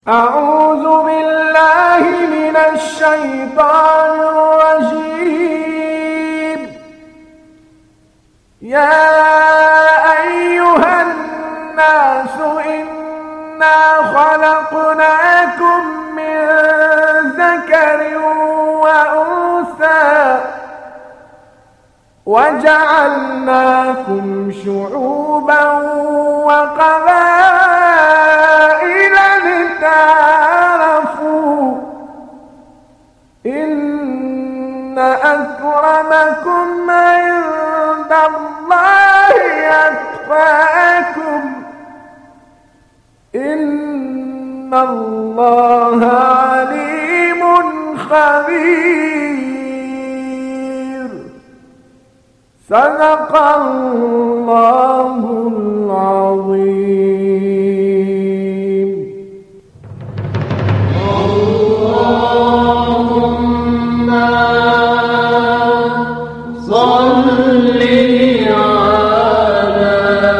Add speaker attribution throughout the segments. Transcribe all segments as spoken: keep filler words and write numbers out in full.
Speaker 1: أعوذ بالله من الشيطان الرجيم. يا أيها الناس إنا خلقناكم من ذكر وأنثى وجعلناكم شعوبا وقبائل لتعارفوا إن أكرمكم عند الله أتقاكم إن الله عليم خبير. صدق الله العظيم.
Speaker 2: اللهم صل على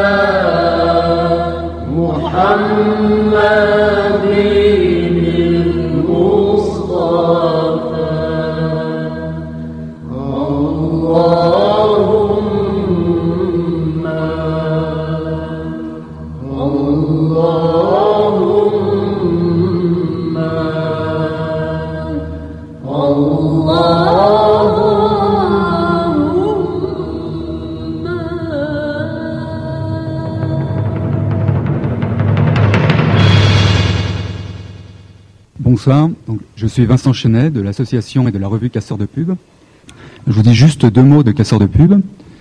Speaker 2: محمد المصطفى. اللهم اللهم
Speaker 3: Bonsoir, donc, je suis Vincent Chenet de l'association et de la revue Casseurs de Pub. Je vous dis juste deux mots de Casseurs de Pub.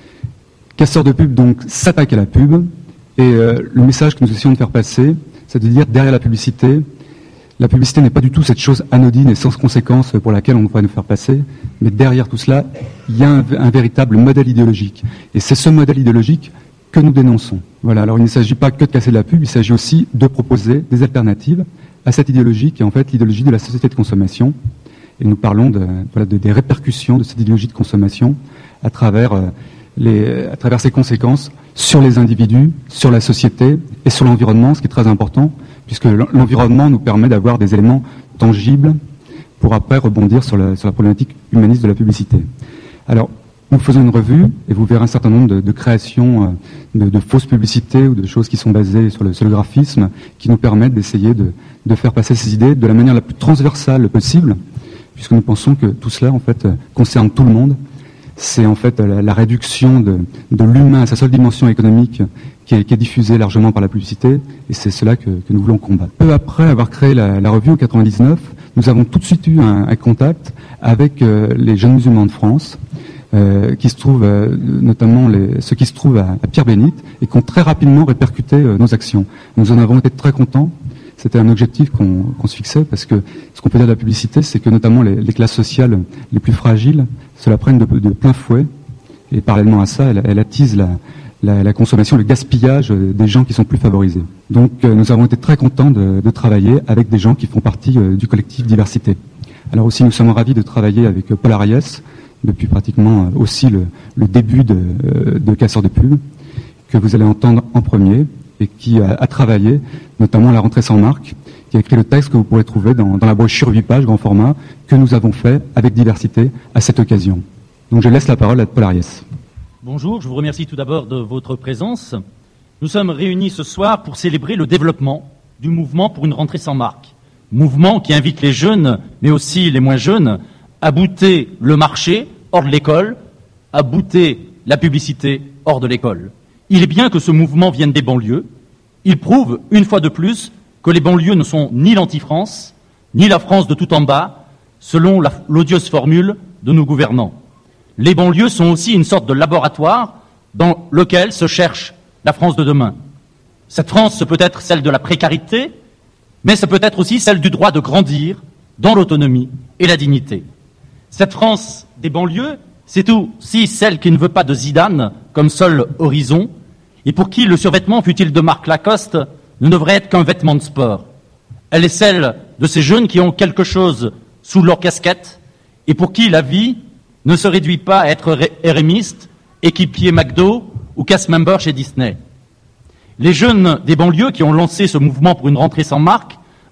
Speaker 3: Casseurs de Pub donc s'attaque à la pub et euh, le message que nous essayons de faire passer, c'est de dire derrière la publicité, la publicité n'est pas du tout cette chose anodine et sans conséquence pour laquelle on pourrait nous faire passer, mais derrière tout cela, il y a un, un véritable modèle idéologique. Et c'est ce modèle idéologique que nous dénonçons. Voilà. Alors il ne s'agit pas que de casser de la pub, il s'agit aussi de proposer des alternatives à cette idéologie qui est en fait l'idéologie de la société de consommation. Et nous parlons de, voilà, de, des répercussions de cette idéologie de consommation à travers, euh, les, à travers ses conséquences sur les individus, sur la société et sur l'environnement, ce qui est très important, puisque l'environnement nous permet d'avoir des éléments tangibles pour après rebondir sur la, sur la problématique humaniste de la publicité. Alors, nous faisons une revue et vous verrez un certain nombre de, de créations de, de fausses publicités ou de choses qui sont basées sur le, sur le graphisme qui nous permettent d'essayer de, de faire passer ces idées de la manière la plus transversale possible, puisque nous pensons que tout cela en fait concerne tout le monde. C'est en fait la, la réduction de, de l'humain à sa seule dimension économique qui est, qui est diffusée largement par la publicité, et c'est cela que, que nous voulons combattre. Peu après avoir créé la, la revue en quatre-vingt-dix-neuf, nous avons tout de suite eu un, un contact avec euh, les jeunes musulmans de France, Euh, qui se trouvent, euh, notamment les, ceux qui se trouvent à, à Pierre-Bénite, et qui ont très rapidement répercuté euh, nos actions. Nous en avons été très contents. C'était un objectif qu'on qu'on se fixait, parce que ce qu'on peut dire de la publicité, c'est que notamment les, les classes sociales les plus fragiles se la prennent de, de plein fouet, et parallèlement à ça, elle, elle attise la, la, la consommation, le gaspillage des gens qui sont plus favorisés. Donc euh, nous avons été très contents de, de travailler avec des gens qui font partie euh, du collectif Diversité. Alors aussi, nous sommes ravis de travailler avec euh, Paul Ariès, depuis pratiquement aussi le, le début de, de Casseurs de Pub, que vous allez entendre en premier, et qui a, a travaillé notamment à la rentrée sans marque, qui a écrit le texte que vous pourrez trouver dans, dans la brochure huit pages, grand format, que nous avons fait avec Diversité à cette occasion. Donc je laisse la parole à Paul Ariès.
Speaker 4: Bonjour, je vous remercie tout d'abord de votre présence. Nous sommes réunis ce soir pour célébrer le développement du mouvement pour une rentrée sans marque. Mouvement qui invite les jeunes, mais aussi les moins jeunes, à bouter le marché hors de l'école, à bouter la publicité hors de l'école. Il est bien que ce mouvement vienne des banlieues. Il prouve, une fois de plus, que les banlieues ne sont ni l'anti-France, ni la France de tout en bas, selon la, l'odieuse formule de nos gouvernants. Les banlieues sont aussi une sorte de laboratoire dans lequel se cherche la France de demain. Cette France, c'est peut-être celle de la précarité, mais c'est peut-être aussi celle du droit de grandir dans l'autonomie et la dignité. Cette France des banlieues, c'est aussi celle qui ne veut pas de Zidane comme seul horizon, et pour qui le survêtement, fût-il de marque Lacoste, ne devrait être qu'un vêtement de sport. Elle est celle de ces jeunes qui ont quelque chose sous leur casquette, et pour qui la vie ne se réduit pas à être érémiste, équipier McDo ou cast-member chez Disney. Les jeunes des banlieues qui ont lancé ce mouvement pour une rentrée sans marque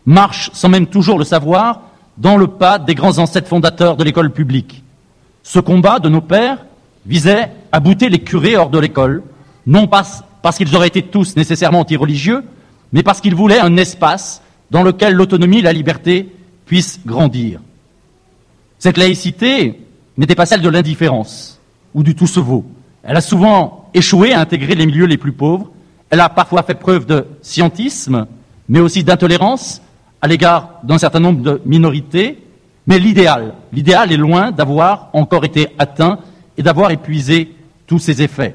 Speaker 4: marche, sans même toujours le savoir, dans le pas des grands ancêtres fondateurs de l'école publique. Ce combat de nos pères visait à bouter les curés hors de l'école, non pas parce qu'ils auraient été tous nécessairement anti-religieux, mais parce qu'ils voulaient un espace dans lequel l'autonomie et la liberté puissent grandir. Cette laïcité n'était pas celle de l'indifférence ou du tout se vaut. Elle a souvent échoué à intégrer les milieux les plus pauvres. Elle a parfois fait preuve de scientisme, mais aussi d'intolérance à l'égard d'un certain nombre de minorités. Mais l'idéal, l'idéal est loin d'avoir encore été atteint et d'avoir épuisé tous ses effets.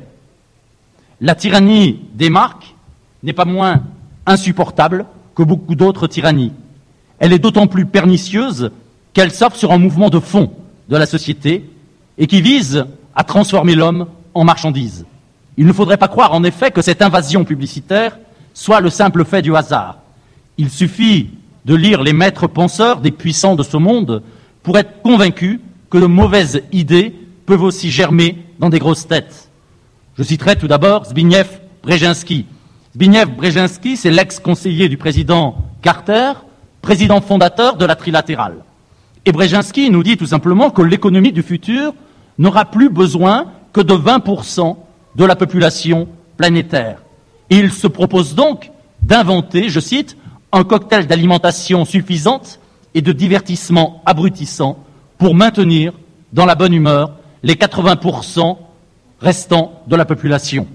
Speaker 4: La tyrannie des marques n'est pas moins insupportable que beaucoup d'autres tyrannies. Elle est d'autant plus pernicieuse qu'elle s'offre sur un mouvement de fond de la société et qui vise à transformer l'homme en marchandise. Il ne faudrait pas croire en effet que cette invasion publicitaire soit le simple fait du hasard. Il suffit de lire les maîtres penseurs des puissants de ce monde pour être convaincu que de mauvaises idées peuvent aussi germer dans des grosses têtes. Je citerai tout d'abord Zbigniew Brzezinski. Zbigniew Brzezinski, c'est l'ex-conseiller du président Carter, président fondateur de la trilatérale. Et Brzezinski nous dit tout simplement que l'économie du futur n'aura plus besoin que de vingt pour cent de la population planétaire. Et il se propose donc d'inventer, je cite, un cocktail d'alimentation suffisante et de divertissement abrutissant pour maintenir dans la bonne humeur les quatre-vingts pour cent restants de la population.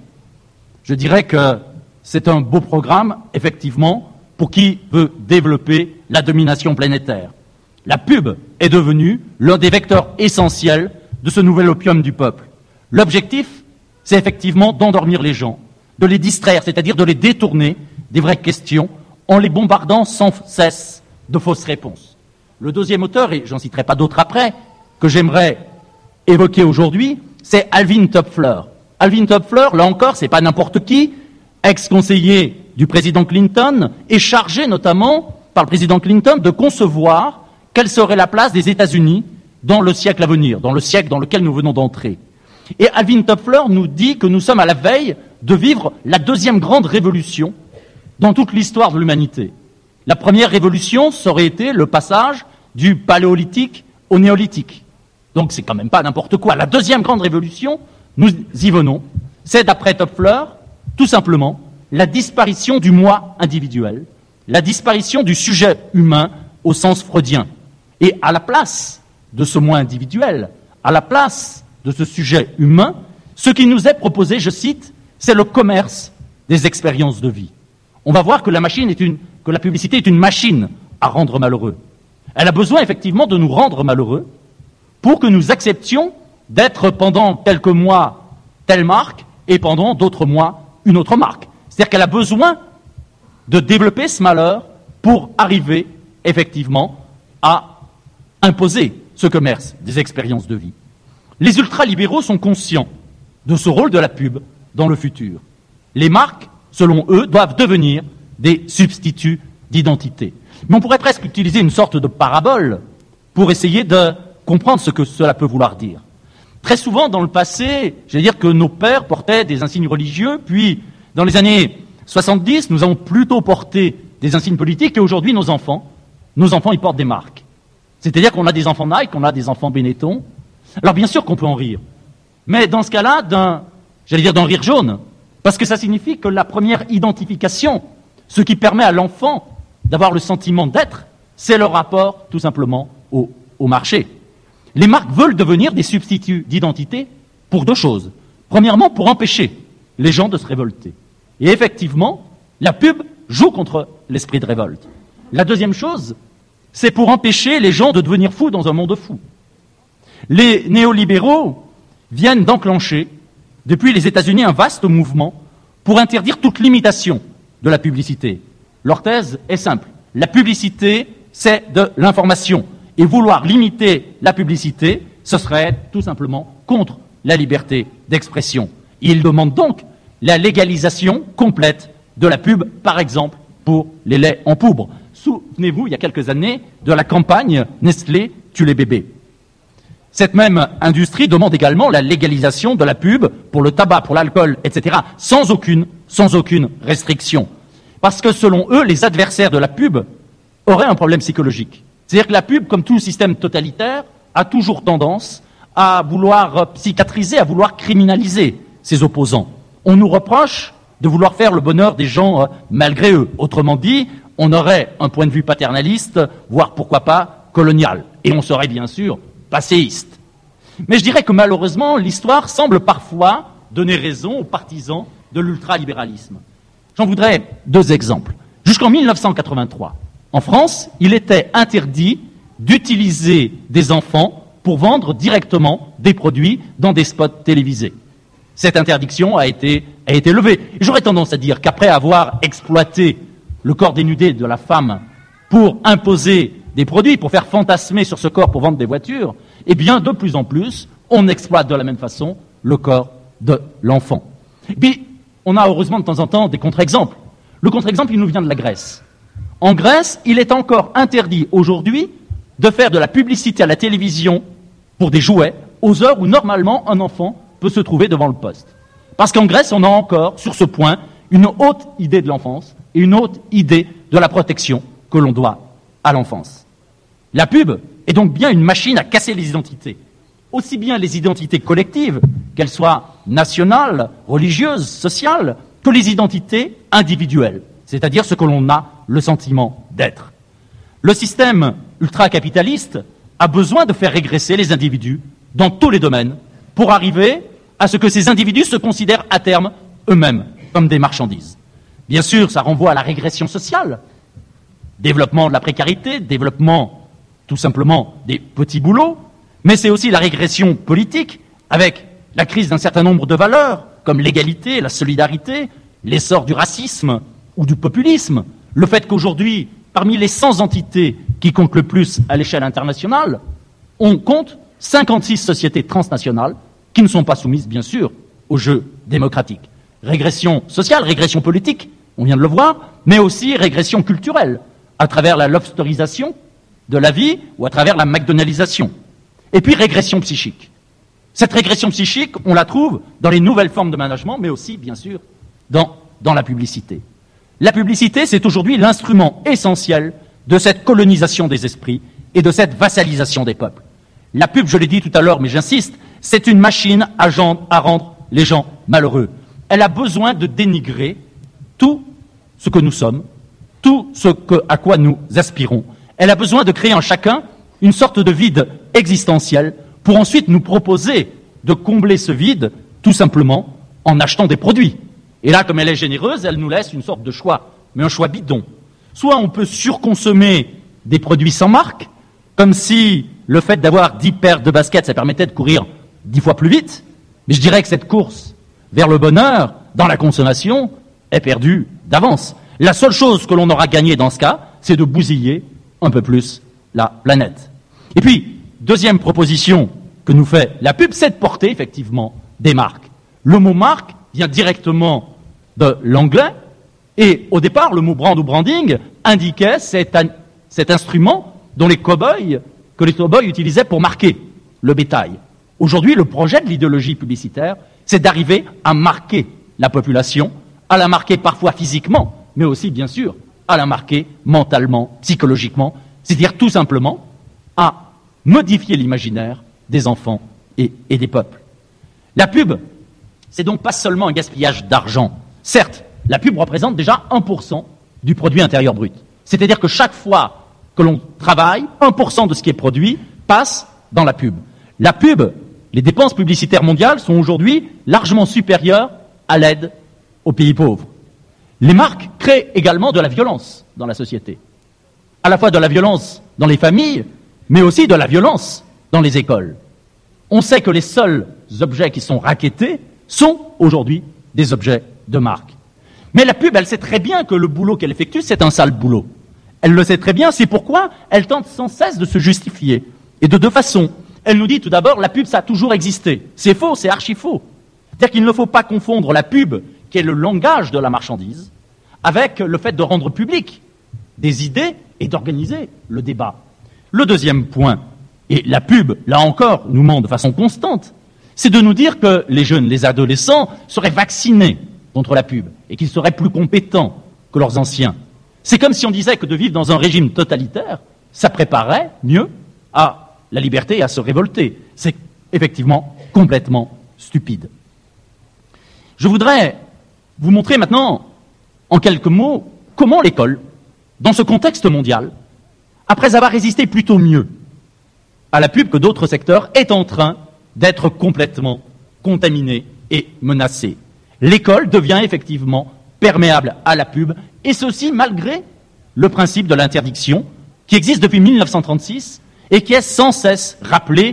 Speaker 4: Je dirais que c'est un beau programme, effectivement, pour qui veut développer la domination planétaire. La pub est devenue l'un des vecteurs essentiels de ce nouvel opium du peuple. L'objectif, c'est effectivement d'endormir les gens, de les distraire, c'est-à-dire de les détourner des vraies questions en les bombardant sans cesse de fausses réponses. Le deuxième auteur, et j'en citerai pas d'autres après, que j'aimerais évoquer aujourd'hui, c'est Alvin Toepfler. Alvin Toepfler, là encore, c'est pas n'importe qui, ex-conseiller du président Clinton, est chargé notamment par le président Clinton de concevoir quelle serait la place des États-Unis dans le siècle à venir, dans le siècle dans lequel nous venons d'entrer. Et Alvin Toepfler nous dit que nous sommes à la veille de vivre la deuxième grande révolution dans toute l'histoire de l'humanité. La première révolution, ça aurait été le passage du paléolithique au néolithique. Donc c'est quand même pas n'importe quoi. La deuxième grande révolution, nous y venons, c'est d'après Toepfler, tout simplement, la disparition du moi individuel, la disparition du sujet humain au sens freudien. Et à la place de ce moi individuel, à la place de ce sujet humain, ce qui nous est proposé, je cite, c'est le commerce des expériences de vie. On va voir que la machine est une, que la publicité est une machine à rendre malheureux. Elle a besoin effectivement de nous rendre malheureux pour que nous acceptions d'être pendant quelques mois telle marque et pendant d'autres mois une autre marque. C'est-à-dire qu'elle a besoin de développer ce malheur pour arriver effectivement à imposer ce commerce des expériences de vie. Les ultralibéraux sont conscients de ce rôle de la pub dans le futur. Les marques, selon eux, doivent devenir des substituts d'identité. Mais on pourrait presque utiliser une sorte de parabole pour essayer de comprendre ce que cela peut vouloir dire. Très souvent, dans le passé, j'allais dire que nos pères portaient des insignes religieux, puis dans les années soixante-dix, nous avons plutôt porté des insignes politiques, et aujourd'hui, nos enfants, nos enfants, ils portent des marques. C'est-à-dire qu'on a des enfants Nike, on a des enfants Benetton. Alors bien sûr qu'on peut en rire, mais dans ce cas-là, d'un, j'allais dire d'un rire jaune, parce que ça signifie que la première identification, ce qui permet à l'enfant d'avoir le sentiment d'être, c'est le rapport, tout simplement, au, au marché. Les marques veulent devenir des substituts d'identité pour deux choses. Premièrement, pour empêcher les gens de se révolter. Et effectivement, la pub joue contre l'esprit de révolte. La deuxième chose, c'est pour empêcher les gens de devenir fous dans un monde fou. Les néolibéraux viennent d'enclencher, depuis les États-Unis, un vaste mouvement pour interdire toute limitation de la publicité. Leur thèse est simple. La publicité, c'est de l'information. Et vouloir limiter la publicité, ce serait tout simplement contre la liberté d'expression. Ils demandent donc la légalisation complète de la pub, par exemple, pour les laits en poudre. Souvenez-vous, il y a quelques années, de la campagne Nestlé tue les bébés. Cette même industrie demande également la légalisation de la pub pour le tabac, pour l'alcool, et cetera, sans aucune, sans aucune restriction. Parce que selon eux, les adversaires de la pub aurait un problème psychologique. C'est-à-dire que la pub, comme tout système totalitaire, a toujours tendance à vouloir psychiatriser, à vouloir criminaliser ses opposants. On nous reproche de vouloir faire le bonheur des gens euh, malgré eux. Autrement dit, on aurait un point de vue paternaliste, voire pourquoi pas colonial. Et on serait bien sûr passéiste. Mais je dirais que malheureusement, l'histoire semble parfois donner raison aux partisans de l'ultralibéralisme. J'en voudrais deux exemples. Jusqu'en mille neuf cent quatre-vingt-trois, en France, il était interdit d'utiliser des enfants pour vendre directement des produits dans des spots télévisés. Cette interdiction a été, a été levée. Et j'aurais tendance à dire qu'après avoir exploité le corps dénudé de la femme pour imposer des produits, pour faire fantasmer sur ce corps pour vendre des voitures, eh bien, de plus en plus, on exploite de la même façon le corps de l'enfant. Et puis, on a heureusement de temps en temps des contre-exemples. Le contre-exemple, il nous vient de la Grèce. En Grèce, il est encore interdit aujourd'hui de faire de la publicité à la télévision pour des jouets aux heures où normalement un enfant peut se trouver devant le poste. Parce qu'en Grèce, on a encore, sur ce point, une haute idée de l'enfance et une haute idée de la protection que l'on doit à l'enfance. La pub est donc bien une machine à casser les identités. Aussi bien les identités collectives, qu'elles soient nationales, religieuses, sociales, que les identités individuelles, c'est-à-dire ce que l'on a le sentiment d'être. Le système ultracapitaliste a besoin de faire régresser les individus dans tous les domaines pour arriver à ce que ces individus se considèrent à terme eux-mêmes comme des marchandises. Bien sûr, ça renvoie à la régression sociale, développement de la précarité, développement tout simplement des petits boulots, mais c'est aussi la régression politique avec la crise d'un certain nombre de valeurs comme l'égalité, la solidarité, l'essor du racisme ou du populisme, le fait qu'aujourd'hui, parmi les cent entités qui comptent le plus à l'échelle internationale, on compte cinquante-six sociétés transnationales qui ne sont pas soumises, bien sûr, au jeu démocratique. Régression sociale, régression politique, on vient de le voir, mais aussi régression culturelle, à travers la lobsterisation de la vie ou à travers la McDonaldisation. Et puis régression psychique. Cette régression psychique, on la trouve dans les nouvelles formes de management, mais aussi, bien sûr, dans, dans la publicité. La publicité, c'est aujourd'hui l'instrument essentiel de cette colonisation des esprits et de cette vassalisation des peuples. La pub, je l'ai dit tout à l'heure, mais j'insiste, c'est une machine à, genre, à rendre les gens malheureux. Elle a besoin de dénigrer tout ce que nous sommes, tout ce que, à quoi nous aspirons. Elle a besoin de créer en chacun une sorte de vide existentiel pour ensuite nous proposer de combler ce vide tout simplement en achetant des produits. Et là, comme elle est généreuse, elle nous laisse une sorte de choix, mais un choix bidon. Soit on peut surconsommer des produits sans marque, comme si le fait d'avoir dix paires de baskets, ça permettait de courir dix fois plus vite, mais je dirais que cette course vers le bonheur, dans la consommation, est perdue d'avance. La seule chose que l'on aura gagné dans ce cas, c'est de bousiller un peu plus la planète. Et puis, deuxième proposition que nous fait la pub, c'est de porter effectivement des marques. Le mot marque vient directement de l'anglais, et au départ, le mot brand ou branding indiquait cet, an- cet instrument dont les cow-boys, que les cow-boys utilisaient pour marquer le bétail. Aujourd'hui, le projet de l'idéologie publicitaire, c'est d'arriver à marquer la population, à la marquer parfois physiquement, mais aussi, bien sûr, à la marquer mentalement, psychologiquement, c'est-à-dire tout simplement à modifier l'imaginaire des enfants et, et des peuples. La pub, c'est donc pas seulement un gaspillage d'argent. Certes, la pub représente déjà un pour cent du produit intérieur brut. C'est-à-dire que chaque fois que l'on travaille, un pour cent de ce qui est produit passe dans la pub. La pub, les dépenses publicitaires mondiales sont aujourd'hui largement supérieures à l'aide aux pays pauvres. Les marques créent également de la violence dans la société. À la fois de la violence dans les familles, mais aussi de la violence dans les écoles. On sait que les seuls objets qui sont rackettés sont aujourd'hui des objets de marque. Mais la pub, elle sait très bien que le boulot qu'elle effectue, c'est un sale boulot. Elle le sait très bien, c'est pourquoi elle tente sans cesse de se justifier. Et de deux façons. Elle nous dit tout d'abord, la pub, ça a toujours existé. C'est faux, c'est archi faux. C'est-à-dire qu'il ne faut pas confondre la pub, qui est le langage de la marchandise, avec le fait de rendre public des idées et d'organiser le débat. Le deuxième point, et la pub, là encore, nous ment de façon constante, c'est de nous dire que les jeunes, les adolescents, seraient vaccinés contre la pub et qu'ils seraient plus compétents que leurs anciens. C'est comme si on disait que de vivre dans un régime totalitaire, ça préparait mieux à la liberté et à se révolter. C'est effectivement complètement stupide. Je voudrais vous montrer maintenant, en quelques mots, comment l'école, dans ce contexte mondial, après avoir résisté plutôt mieux à la pub que d'autres secteurs, est en train d'être complètement contaminée et menacée. L'école devient effectivement perméable à la pub, et ceci malgré le principe de l'interdiction qui existe depuis mille neuf cent trente-six et qui est sans cesse rappelé,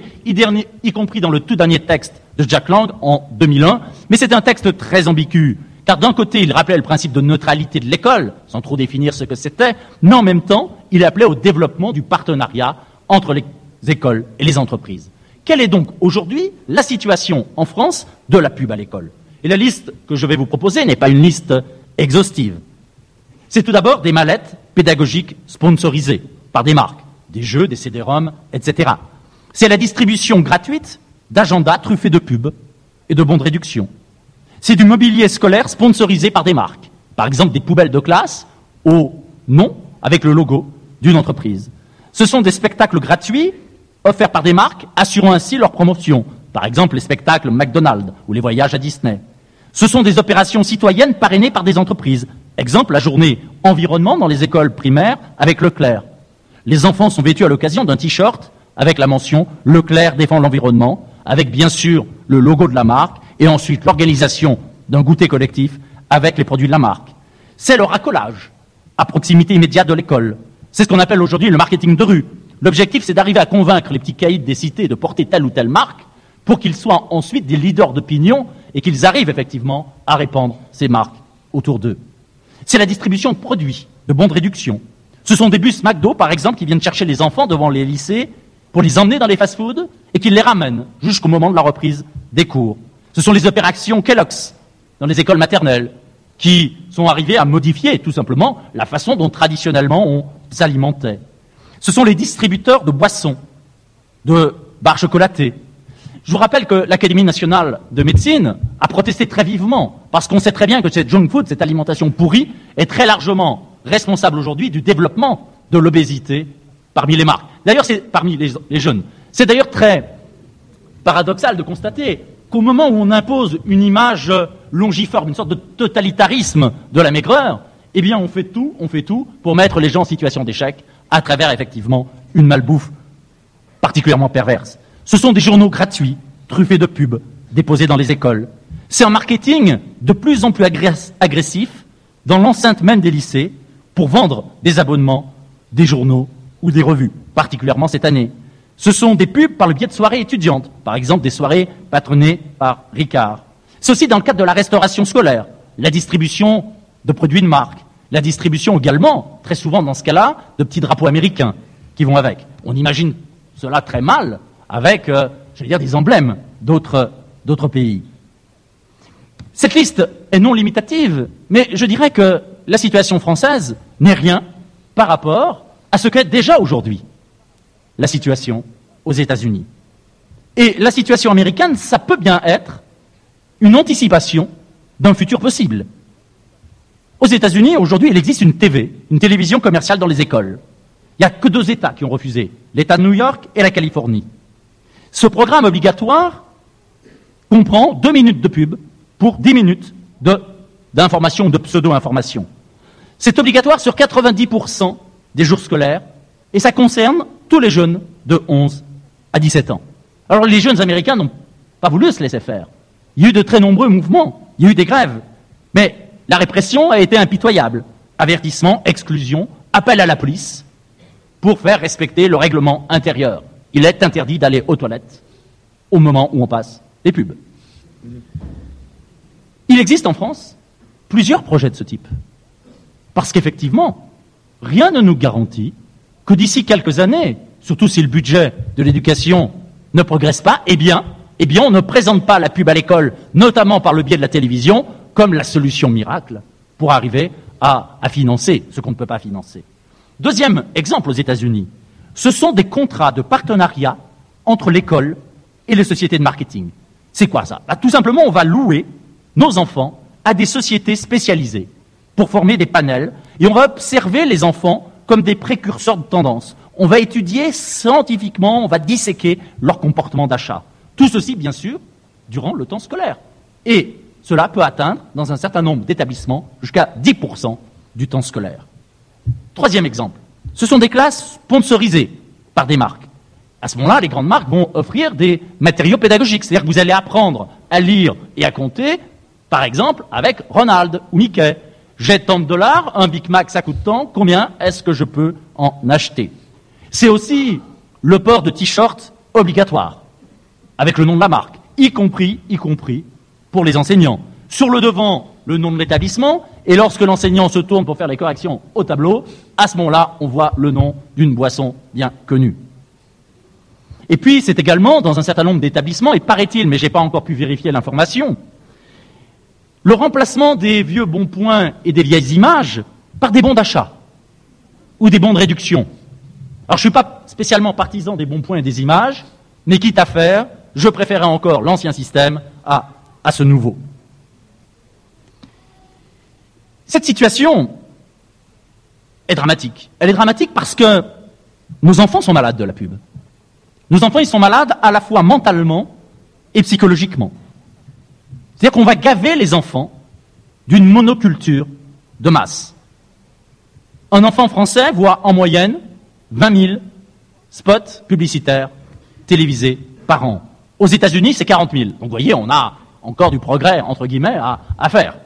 Speaker 4: y compris dans le tout dernier texte de Jack Lang en deux mille un. Mais c'est un texte très ambigu, car d'un côté, il rappelait le principe de neutralité de l'école, sans trop définir ce que c'était, mais en même temps, il appelait au développement du partenariat entre les écoles et les entreprises. Quelle est donc aujourd'hui la situation en France de la pub à l'école? Et la liste que je vais vous proposer n'est pas une liste exhaustive. C'est tout d'abord des mallettes pédagogiques sponsorisées par des marques, des jeux, des C D-ROM, et cetera. C'est la distribution gratuite d'agendas truffés de pubs et de bons de réduction. C'est du mobilier scolaire sponsorisé par des marques, par exemple des poubelles de classe au nom avec le logo d'une entreprise. Ce sont des spectacles gratuits offerts par des marques, assurant ainsi leur promotion, par exemple les spectacles McDonald's ou les voyages à Disney. Ce sont des opérations citoyennes parrainées par des entreprises, exemple la journée environnement dans les écoles primaires avec Leclerc. Les enfants sont vêtus à l'occasion d'un t-shirt avec la mention « Leclerc défend l'environnement », avec bien sûr le logo de la marque, et ensuite l'organisation d'un goûter collectif avec les produits de la marque. C'est le racolage à proximité immédiate de l'école. C'est ce qu'on appelle aujourd'hui le marketing de rue. L'objectif, c'est d'arriver à convaincre les petits caïds des cités de porter telle ou telle marque pour qu'ils soient ensuite des leaders d'opinion et qu'ils arrivent effectivement à répandre ces marques autour d'eux. C'est la distribution de produits, de bons de réduction. Ce sont des bus McDo, par exemple, qui viennent chercher les enfants devant les lycées pour les emmener dans les fast-foods et qui les ramènent jusqu'au moment de la reprise des cours. Ce sont les opérations Kellogg's dans les écoles maternelles qui sont arrivées à modifier tout simplement la façon dont traditionnellement on s'alimentait. Ce sont les distributeurs de boissons, de barres chocolatées. Je vous rappelle que l'Académie nationale de médecine a protesté très vivement parce qu'on sait très bien que cette junk food, cette alimentation pourrie, est très largement responsable aujourd'hui du développement de l'obésité parmi les marques. D'ailleurs, c'est parmi les, les jeunes. C'est d'ailleurs très paradoxal de constater qu'au moment où on impose une image longiforme, une sorte de totalitarisme de la maigreur, eh bien on fait tout, on fait tout pour mettre les gens en situation d'échec à travers effectivement une malbouffe particulièrement perverse. Ce sont des journaux gratuits, truffés de pubs, déposés dans les écoles. C'est un marketing de plus en plus agressif dans l'enceinte même des lycées pour vendre des abonnements, des journaux ou des revues, particulièrement cette année. Ce sont des pubs par le biais de soirées étudiantes, par exemple des soirées patronnées par Ricard. C'est aussi dans le cadre de la restauration scolaire, la distribution de produits de marque, la distribution également, très souvent dans ce cas-là, de petits drapeaux américains qui vont avec. On imagine cela très mal avec, euh, je vais dire, des emblèmes d'autres, d'autres pays. Cette liste est non limitative, mais je dirais que la situation française n'est rien par rapport à ce qu'est déjà aujourd'hui la situation aux États-Unis. Et la situation américaine, ça peut bien être une anticipation d'un futur possible. Aux États-Unis, aujourd'hui, il existe une T V, une télévision commerciale dans les écoles. Il n'y a que deux États qui ont refusé, l'État de New York et la Californie. Ce programme obligatoire comprend deux minutes de pub pour dix minutes de, d'information ou de pseudo-information. C'est obligatoire sur quatre-vingt-dix pour cent des jours scolaires et ça concerne tous les jeunes de onze à dix-sept ans. Alors les jeunes américains n'ont pas voulu se laisser faire. Il y a eu de très nombreux mouvements, il y a eu des grèves, mais la répression a été impitoyable. Avertissement, exclusion, appel à la police pour faire respecter le règlement intérieur. Il est interdit d'aller aux toilettes au moment où on passe les pubs. Il existe en France plusieurs projets de ce type. Parce qu'effectivement, rien ne nous garantit que d'ici quelques années, surtout si le budget de l'éducation ne progresse pas, eh bien, eh bien, on ne présente pas la pub à l'école, notamment par le biais de la télévision, comme la solution miracle pour arriver à, à financer ce qu'on ne peut pas financer. Deuxième exemple aux États-Unis, ce sont des contrats de partenariat entre l'école et les sociétés de marketing. C'est quoi ça? Bah, tout simplement, on va louer nos enfants à des sociétés spécialisées pour former des panels Et on va observer les enfants comme des précurseurs de tendance. On va étudier scientifiquement, on va disséquer leur comportement d'achat. Tout ceci, bien sûr, durant le temps scolaire. Et cela peut atteindre, dans un certain nombre d'établissements, jusqu'à dix pour cent du temps scolaire. Troisième exemple, ce sont des classes sponsorisées par des marques. À ce moment-là, les grandes marques vont offrir des matériaux pédagogiques, c'est-à-dire que vous allez apprendre à lire et à compter, par exemple, avec Ronald ou Mickey. J'ai tant de dollars, un Big Mac ça coûte tant, combien est-ce que je peux en acheter? C'est aussi le port de t-shirts obligatoire, avec le nom de la marque, y compris, y compris pour les enseignants. Sur le devant, le nom de l'établissement, et lorsque l'enseignant se tourne pour faire les corrections au tableau, à ce moment-là, on voit le nom d'une boisson bien connue. Et puis, c'est également dans un certain nombre d'établissements, et paraît-il, mais je n'ai pas encore pu vérifier l'information, le remplacement des vieux bons points et des vieilles images par des bons d'achat ou des bons de réduction. Alors, je ne suis pas spécialement partisan des bons points et des images, mais quitte à faire, je préférais encore l'ancien système à, à ce nouveau. Cette situation est dramatique. Elle est dramatique parce que nos enfants sont malades de la pub. Nos enfants, ils sont malades à la fois mentalement et psychologiquement. C'est-à-dire qu'on va gaver les enfants d'une monoculture de masse. Un enfant français voit en moyenne vingt mille spots publicitaires télévisés par an. Aux États-Unis, c'est quarante mille. Donc vous voyez, on a encore du progrès, entre guillemets, à, à faire.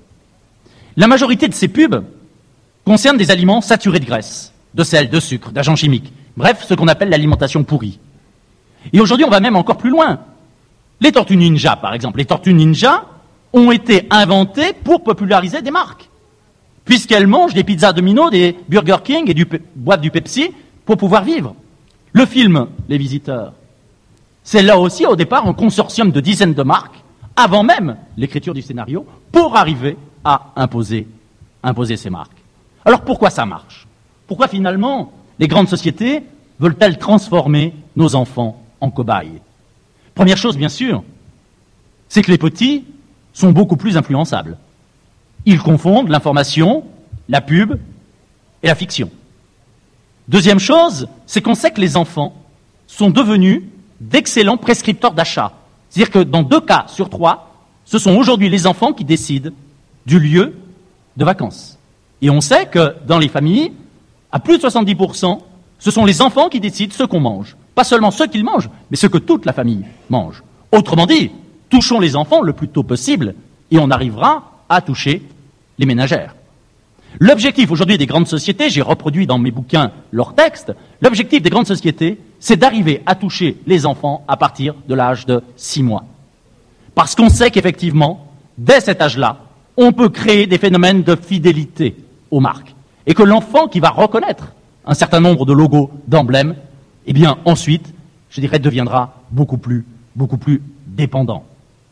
Speaker 4: La majorité de ces pubs concernent des aliments saturés de graisse, de sel, de sucre, d'agents chimiques. Bref, ce qu'on appelle l'alimentation pourrie. Et aujourd'hui, on va même encore plus loin. Les tortues ninja, par exemple. Les tortues ninja ont été inventées pour populariser des marques, puisqu'elles mangent des pizzas Domino, des Burger King et du, boivent du Pepsi pour pouvoir vivre. Le film Les Visiteurs, c'est là aussi, au départ, un consortium de dizaines de marques, avant même l'écriture du scénario, pour arriver à imposer, imposer ces marques. Alors pourquoi ça marche? Pourquoi finalement les grandes sociétés veulent-elles transformer nos enfants en cobayes? Première chose, bien sûr, c'est que les petits sont beaucoup plus influençables. Ils confondent l'information, la pub et la fiction. Deuxième chose, c'est qu'on sait que les enfants sont devenus d'excellents prescripteurs d'achat. C'est-à-dire que dans deux cas sur trois, ce sont aujourd'hui les enfants qui décident du lieu de vacances. Et on sait que dans les familles, à plus de soixante-dix pour cent, ce sont les enfants qui décident ce qu'on mange. Pas seulement ce qu'ils mangent, mais ce que toute la famille mange. Autrement dit, touchons les enfants le plus tôt possible et on arrivera à toucher les ménagères. L'objectif aujourd'hui des grandes sociétés, j'ai reproduit dans mes bouquins leurs textes, l'objectif des grandes sociétés, c'est d'arriver à toucher les enfants à partir de l'âge de six mois. Parce qu'on sait qu'effectivement, dès cet âge-là, on peut créer des phénomènes de fidélité aux marques. Et que l'enfant qui va reconnaître un certain nombre de logos, d'emblèmes, eh bien ensuite, je dirais, deviendra beaucoup plus, beaucoup plus dépendant.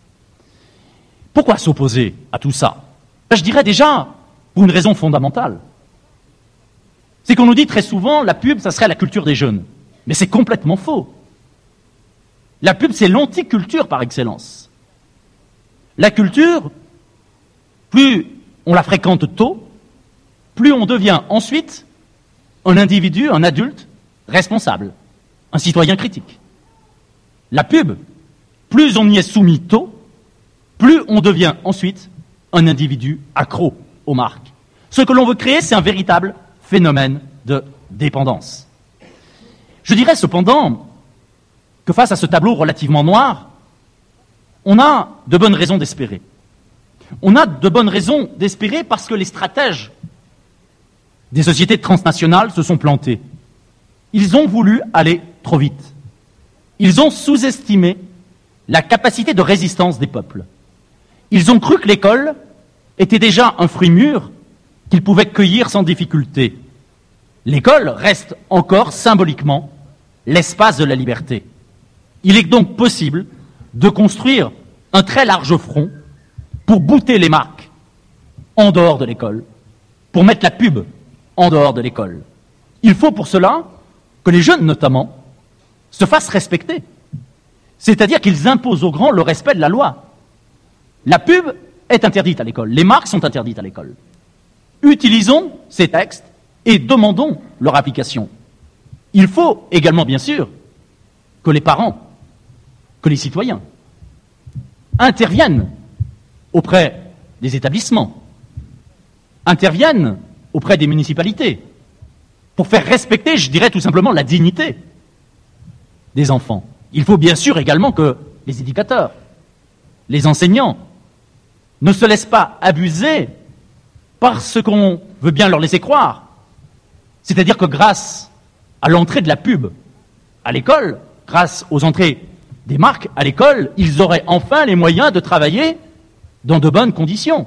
Speaker 4: Pourquoi s'opposer à tout ça? Ben, je dirais déjà pour une raison fondamentale. C'est qu'on nous dit très souvent, la pub, ça serait la culture des jeunes. Mais c'est complètement faux. La pub, c'est l'anticulture par excellence. La culture, plus on la fréquente tôt, plus on devient ensuite un individu, un adulte responsable, un citoyen critique. La pub, plus on y est soumis tôt, plus on devient ensuite un individu accro aux marques. Ce que l'on veut créer, c'est un véritable phénomène de dépendance. Je dirais cependant que face à ce tableau relativement noir, on a de bonnes raisons d'espérer. On a de bonnes raisons d'espérer parce que les stratèges des sociétés transnationales se sont plantés. Ils ont voulu aller trop vite. Ils ont sous-estimé la capacité de résistance des peuples. Ils ont cru que l'école était déjà un fruit mûr qu'ils pouvaient cueillir sans difficulté. L'école reste encore symboliquement l'espace de la liberté. Il est donc possible de construire un très large front pour bouter les marques en dehors de l'école, pour mettre la pub en dehors de l'école. Il faut pour cela que les jeunes, notamment, se fassent respecter. C'est-à-dire qu'ils imposent aux grands le respect de la loi. La pub est interdite à l'école. Les marques sont interdites à l'école. utilisons ces textes et demandons leur application. Il faut également, bien sûr, que les parents, que les citoyens interviennent auprès des établissements, interviennent auprès des municipalités, pour faire respecter, je dirais tout simplement, la dignité des enfants. Il faut bien sûr également que les éducateurs, les enseignants, ne se laissent pas abuser par ce qu'on veut bien leur laisser croire. C'est-à-dire que grâce à l'entrée de la pub à l'école, grâce aux entrées des marques à l'école, ils auraient enfin les moyens de travailler dans de bonnes conditions.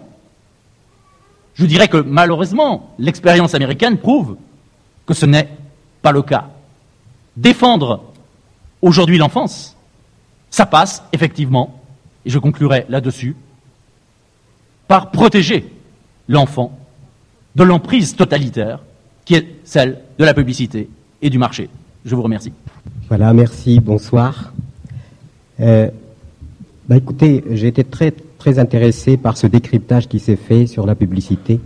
Speaker 4: Je dirais que malheureusement, l'expérience américaine prouve que ce n'est pas le cas. Défendre aujourd'hui l'enfance, ça passe effectivement, et je conclurai là-dessus, par protéger l'enfant de l'emprise totalitaire qui est celle de la publicité et du marché. Je vous remercie.
Speaker 5: Voilà, merci, bonsoir. Euh, bah écoutez, j'ai été très très intéressé par ce décryptage qui s'est fait sur la publicité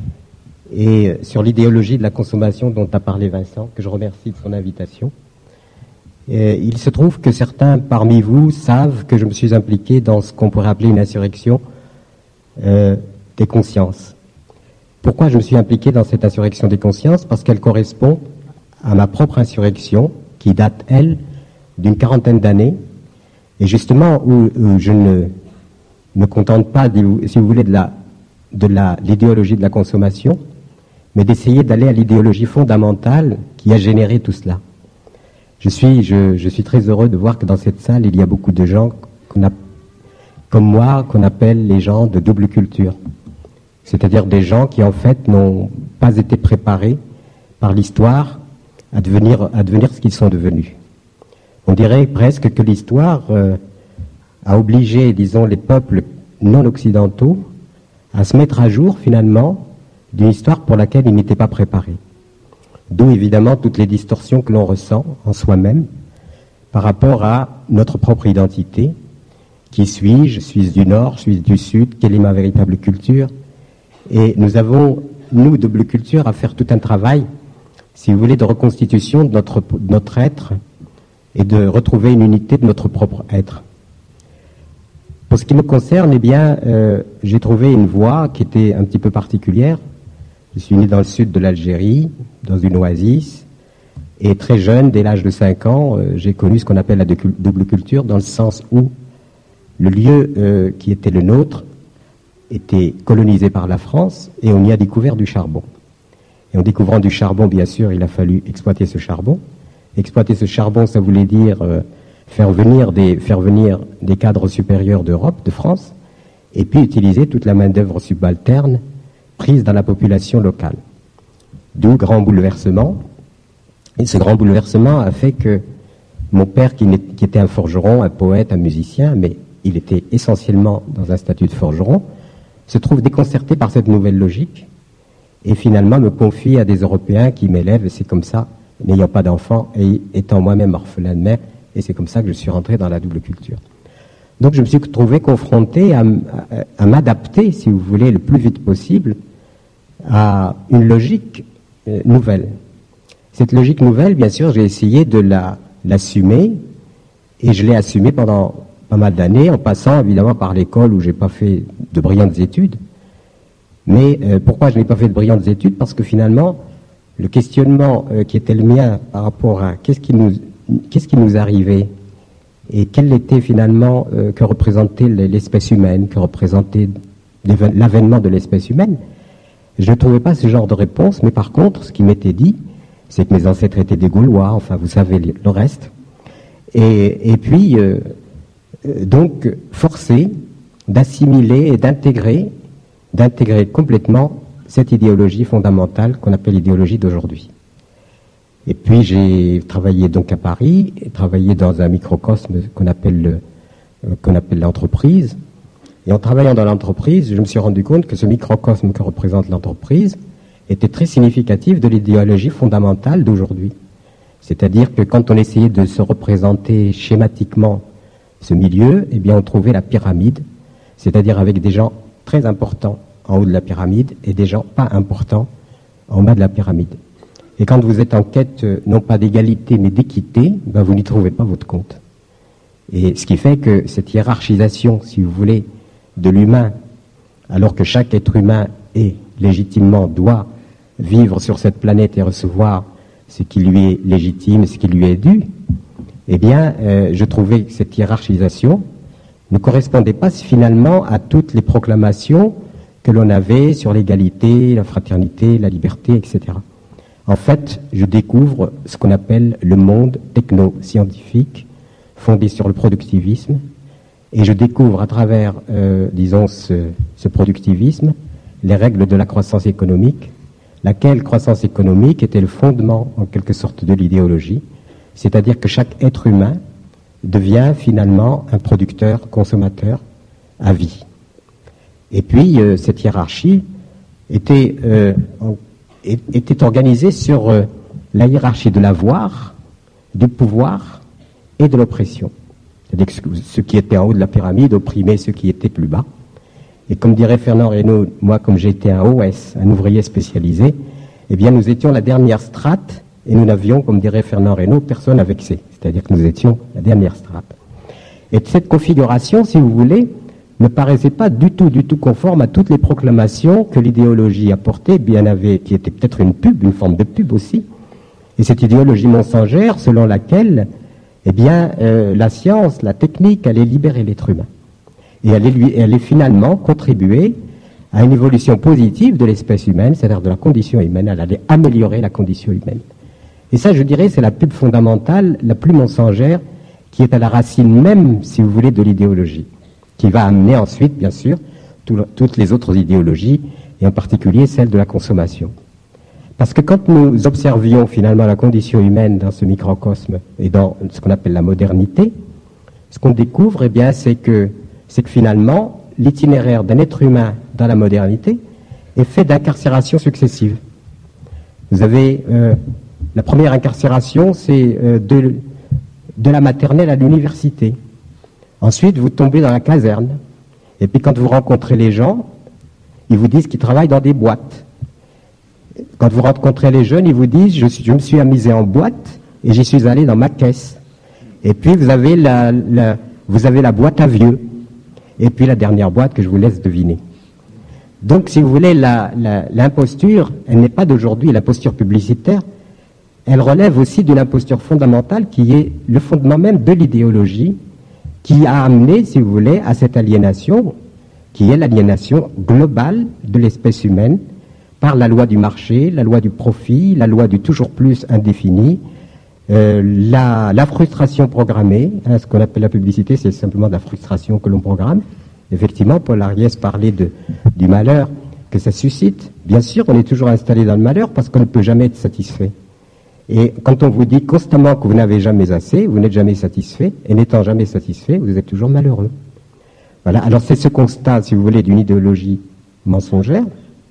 Speaker 5: et sur l'idéologie de la consommation dont a parlé Vincent, que je remercie de son invitation. Et il se trouve que certains parmi vous savent que je me suis impliqué dans ce qu'on pourrait appeler une insurrection euh, des consciences. Pourquoi je me suis impliqué dans cette insurrection des consciences? Parce qu'elle correspond à ma propre insurrection, qui date, elle, d'une quarantaine d'années, et justement où, où je ne me contente pas, si vous voulez, de la, de la, l'idéologie de la consommation, mais d'essayer d'aller à l'idéologie fondamentale qui a généré tout cela. Je suis, je, je suis très heureux de voir que dans cette salle, il y a beaucoup de gens qu'on a, comme moi, qu'on appelle les gens de double culture. C'est-à-dire des gens qui, en fait, n'ont pas été préparés par l'histoire à devenir, à devenir ce qu'ils sont devenus. On dirait presque que l'histoire euh, a obligé, disons, les peuples non occidentaux à se mettre à jour, finalement, d'une histoire pour laquelle ils n'étaient pas préparés. D'où, évidemment, toutes les distorsions que l'on ressent en soi-même par rapport à notre propre identité. Qui suis-je? Suis-je du Nord? Suis-je du Sud? Quelle est ma véritable culture? Et nous avons, nous, double culture, à faire tout un travail, si vous voulez, de reconstitution de notre, de notre être et de retrouver une unité de notre propre être. Pour ce qui me concerne, eh bien, euh, j'ai trouvé une voie qui était un petit peu particulière. Je suis né dans le sud de l'Algérie, dans une oasis, et très jeune, dès l'âge de cinq ans, euh, j'ai connu ce qu'on appelle la double culture, dans le sens où le lieu euh, qui était le nôtre était colonisé par la France, et on y a découvert du charbon. Et en découvrant du charbon, bien sûr, il a fallu exploiter ce charbon. Exploiter ce charbon, ça voulait dire euh, faire venir des faire venir des cadres supérieurs d'Europe, de France, et puis utiliser toute la main-d'œuvre subalterne prise dans la population locale. D'où grand bouleversement. Et ce grand bouleversement a fait que mon père, qui, qui était un forgeron, un poète, un musicien, mais il était essentiellement dans un statut de forgeron, se trouve déconcerté par cette nouvelle logique et finalement me confie à des Européens qui m'élèvent, et c'est comme ça, n'ayant pas d'enfants et étant moi-même orphelin de mère, et c'est comme ça que je suis rentré dans la double culture. Donc je me suis trouvé confronté à, à, à m'adapter, si vous voulez, le plus vite possible à une logique euh, nouvelle. Cette logique nouvelle, bien sûr, j'ai essayé de la, l'assumer, et je l'ai assumée pendant pas mal d'années, en passant évidemment par l'école où j'ai pas fait de brillantes études. Mais euh, pourquoi je n'ai pas fait de brillantes études? Parce que finalement, le questionnement euh, qui était le mien par rapport à qu'est-ce qui nous, qu'est-ce qui nous arrivait et quel était finalement, euh, que représentait l'espèce humaine, que représentait l'avènement de l'espèce humaine, je ne trouvais pas ce genre de réponse, mais par contre, ce qui m'était dit, c'est que mes ancêtres étaient des Gaulois, enfin vous savez le reste, et, et puis euh, donc forcé d'assimiler et d'intégrer d'intégrer complètement cette idéologie fondamentale qu'on appelle l'idéologie d'aujourd'hui. Et puis j'ai travaillé donc à Paris, et travaillé dans un microcosme qu'on appelle le, euh, qu'on appelle l'entreprise. Et en travaillant dans l'entreprise, je me suis rendu compte que ce microcosme que représente l'entreprise était très significatif de l'idéologie fondamentale d'aujourd'hui. C'est-à-dire que quand on essayait de se représenter schématiquement ce milieu, eh bien on trouvait la pyramide, c'est-à-dire avec des gens très importants en haut de la pyramide et des gens pas importants en bas de la pyramide. Et quand vous êtes en quête, euh, non pas d'égalité, mais d'équité, ben vous n'y trouvez pas votre compte. Et ce qui fait que cette hiérarchisation, si vous voulez, de l'humain, alors que chaque être humain est légitimement, doit vivre sur cette planète et recevoir ce qui lui est légitime, ce qui lui est dû, eh bien, euh, je trouvais que cette hiérarchisation ne correspondait pas finalement à toutes les proclamations que l'on avait sur l'égalité, la fraternité, la liberté, et cetera. En fait, je découvre ce qu'on appelle le monde techno-scientifique, fondé sur le productivisme, et je découvre à travers, euh, disons, ce, ce productivisme, les règles de la croissance économique, laquelle croissance économique était le fondement, en quelque sorte, de l'idéologie, c'est-à-dire que chaque être humain devient finalement un producteur, consommateur à vie. Et puis, euh, cette hiérarchie était, euh, en, était organisée sur euh, la hiérarchie de l'avoir, du pouvoir et de l'oppression. C'est-à-dire que ceux qui étaient en haut de la pyramide opprimaient ceux qui étaient plus bas. Et comme dirait Fernand Reynaud, moi, comme j'étais un O S, un ouvrier spécialisé, eh bien, nous étions la dernière strate et nous n'avions, comme dirait Fernand Reynaud, personne à vexer. C'est-à-dire que nous étions la dernière strate. Et cette configuration, si vous voulez, ne paraissait pas du tout, du tout conforme à toutes les proclamations que l'idéologie apportait, bien avait, qui était peut-être une pub, une forme de pub aussi. Et cette idéologie mensongère, selon laquelle, eh bien, euh, la science, la technique, allait libérer l'être humain. Et allait, lui, allait finalement contribuer à une évolution positive de l'espèce humaine, c'est-à-dire de la condition humaine. Elle allait améliorer la condition humaine. Et ça, je dirais, c'est la pub fondamentale, la plus mensongère, qui est à la racine même, si vous voulez, de l'idéologie, qui va amener ensuite, bien sûr, tout le, toutes les autres idéologies, et en particulier celle de la consommation. Parce que quand nous observions finalement la condition humaine dans ce microcosme et dans ce qu'on appelle la modernité, ce qu'on découvre, eh bien, c'est que, c'est que finalement, l'itinéraire d'un être humain dans la modernité est fait d'incarcérations successives. Vous avez euh, la première incarcération, c'est euh, de, de la maternelle à l'université. Ensuite, vous tombez dans la caserne. Et puis quand vous rencontrez les gens, ils vous disent qu'ils travaillent dans des boîtes. Quand vous rencontrez les jeunes, ils vous disent je, suis, je me suis amusé en boîte et j'y suis allé dans ma caisse. Et puis vous avez la, la, vous avez la boîte à vieux. Et puis la dernière boîte que je vous laisse deviner. Donc, si vous voulez, la, la, l'imposture, elle n'est pas d'aujourd'hui, la posture publicitaire, elle relève aussi d'une imposture fondamentale qui est le fondement même de l'idéologie, qui a amené, si vous voulez, à cette aliénation, qui est l'aliénation globale de l'espèce humaine, par la loi du marché, la loi du profit, la loi du toujours plus indéfini, euh, la, la frustration programmée, hein, ce qu'on appelle la publicité, c'est simplement de la frustration que l'on programme. Effectivement, Paul Ariès parlait de, du malheur que ça suscite. Bien sûr, on est toujours installé dans le malheur parce qu'on ne peut jamais être satisfait. Et quand on vous dit constamment que vous n'avez jamais assez, vous n'êtes jamais satisfait, et n'étant jamais satisfait, vous êtes toujours malheureux. Voilà. Alors c'est ce constat, si vous voulez, d'une idéologie mensongère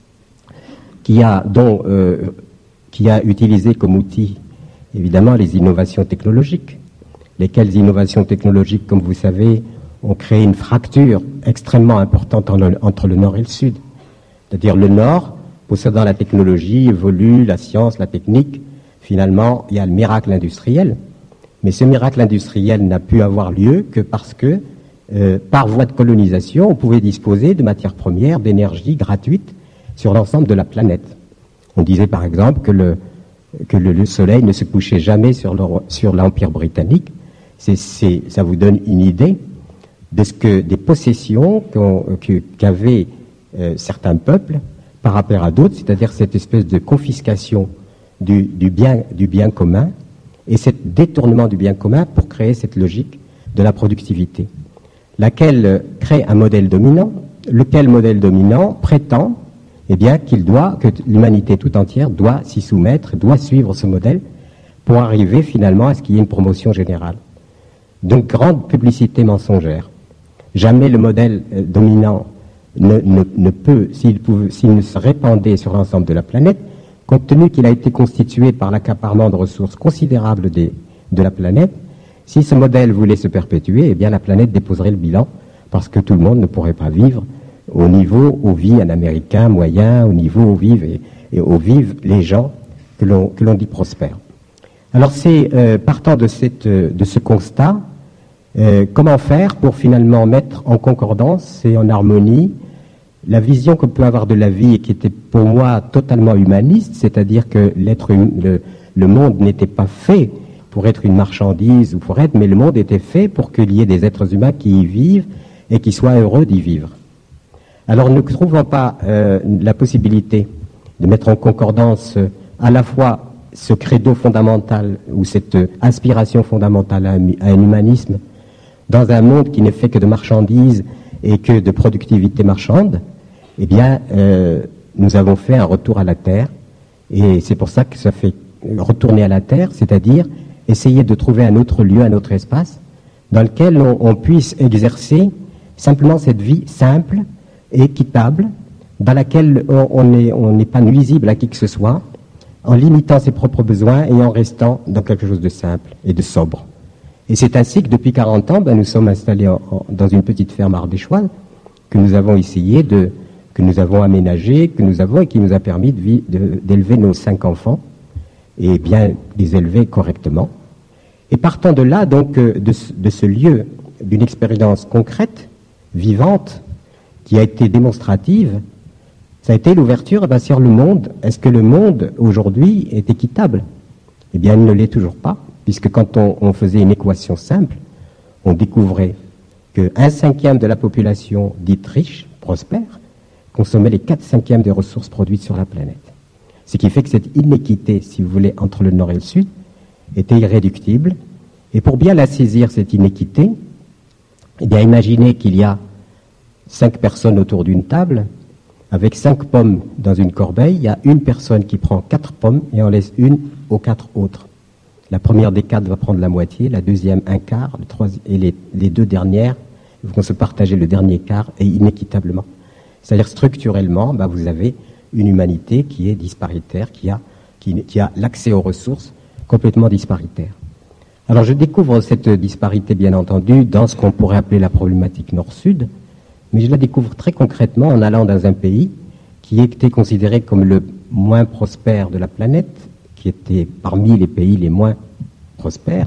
Speaker 5: qui a, dont, euh, qui a utilisé comme outil, évidemment, les innovations technologiques, lesquelles innovations technologiques, comme vous savez, ont créé une fracture extrêmement importante entre le Nord et le Sud. C'est-à-dire le Nord, possédant la technologie, évolue, la science, la technique. Finalement, il y a le miracle industriel. Mais ce miracle industriel n'a pu avoir lieu que parce que, euh, par voie de colonisation, on pouvait disposer de matières premières, d'énergie gratuite sur l'ensemble de la planète. On disait par exemple que le, que le, le soleil ne se couchait jamais sur, le, sur l'Empire britannique. C'est, c'est, ça vous donne une idée de ce que des possessions qu'avaient euh, certains peuples par rapport à d'autres, c'est-à-dire cette espèce de confiscation du, du, bien, du bien commun et ce détournement du bien commun pour créer cette logique de la productivité, laquelle crée un modèle dominant, lequel modèle dominant prétend eh bien, qu'il doit, que l'humanité tout entière doit s'y soumettre, doit suivre ce modèle pour arriver finalement à ce qu'il y ait une promotion générale. Donc, grande publicité mensongère. Jamais le modèle euh, dominant ne, ne, ne peut, s'il, pouvait, s'il ne se répandait sur l'ensemble de la planète, compte tenu qu'il a été constitué par l'accaparement de ressources considérables des, de la planète, si ce modèle voulait se perpétuer, eh bien la planète déposerait le bilan, parce que tout le monde ne pourrait pas vivre au niveau où vit un Américain moyen, au niveau où vivent, et, et où vivent les gens que l'on, que l'on dit prospères. Alors c'est euh, partant de, cette, de ce constat, euh, comment faire pour finalement mettre en concordance et en harmonie la vision qu'on peut avoir de la vie et qui était pour moi totalement humaniste, c'est-à-dire que l'être, hum, le, le monde n'était pas fait pour être une marchandise ou pour être, mais le monde était fait pour qu'il y ait des êtres humains qui y vivent et qui soient heureux d'y vivre. Alors ne trouvant pas euh, la possibilité de mettre en concordance euh, à la fois ce credo fondamental ou cette euh, aspiration fondamentale à un, à un humanisme dans un monde qui n'est fait que de marchandises et que de productivité marchande, eh bien, euh, nous avons fait un retour à la terre, et c'est pour ça que ça fait retourner à la terre, c'est-à-dire essayer de trouver un autre lieu, un autre espace, dans lequel on, on puisse exercer simplement cette vie simple et équitable, dans laquelle on, on est, on n'est pas nuisible à qui que ce soit, en limitant ses propres besoins et en restant dans quelque chose de simple et de sobre. Et c'est ainsi que depuis quarante ans, ben, nous sommes installés en, en, dans une petite ferme ardéchoise que nous avons essayé de, que nous avons aménagé, que nous avons et qui nous a permis de, de, d'élever nos cinq enfants et bien les élever correctement. Et partant de là, donc, de, de ce lieu, d'une expérience concrète, vivante, qui a été démonstrative, ça a été l'ouverture ben, sur le monde. Est-ce que le monde aujourd'hui est équitable? Eh bien, il ne l'est toujours pas. Puisque quand on, on faisait une équation simple, on découvrait qu'un cinquième de la population dite riche, prospère, consommait les quatre cinquièmes des ressources produites sur la planète. Ce qui fait que cette inéquité, si vous voulez, entre le Nord et le Sud, était irréductible. Et pour bien la saisir, cette inéquité, eh bien, imaginez qu'il y a cinq personnes autour d'une table, avec cinq pommes dans une corbeille, il y a une personne qui prend quatre pommes et en laisse une aux quatre autres. La première des quatre va prendre la moitié, la deuxième un quart, le troisième, et les, les deux dernières vont se partager le dernier quart et inéquitablement. C'est-à-dire structurellement, bah, vous avez une humanité qui est disparitaire, qui a, qui, qui a l'accès aux ressources complètement disparitaire. Alors je découvre cette disparité, bien entendu, dans ce qu'on pourrait appeler la problématique nord-sud, mais je la découvre très concrètement en allant dans un pays qui était considéré comme le moins prospère de la planète, qui était parmi les pays les moins prospères,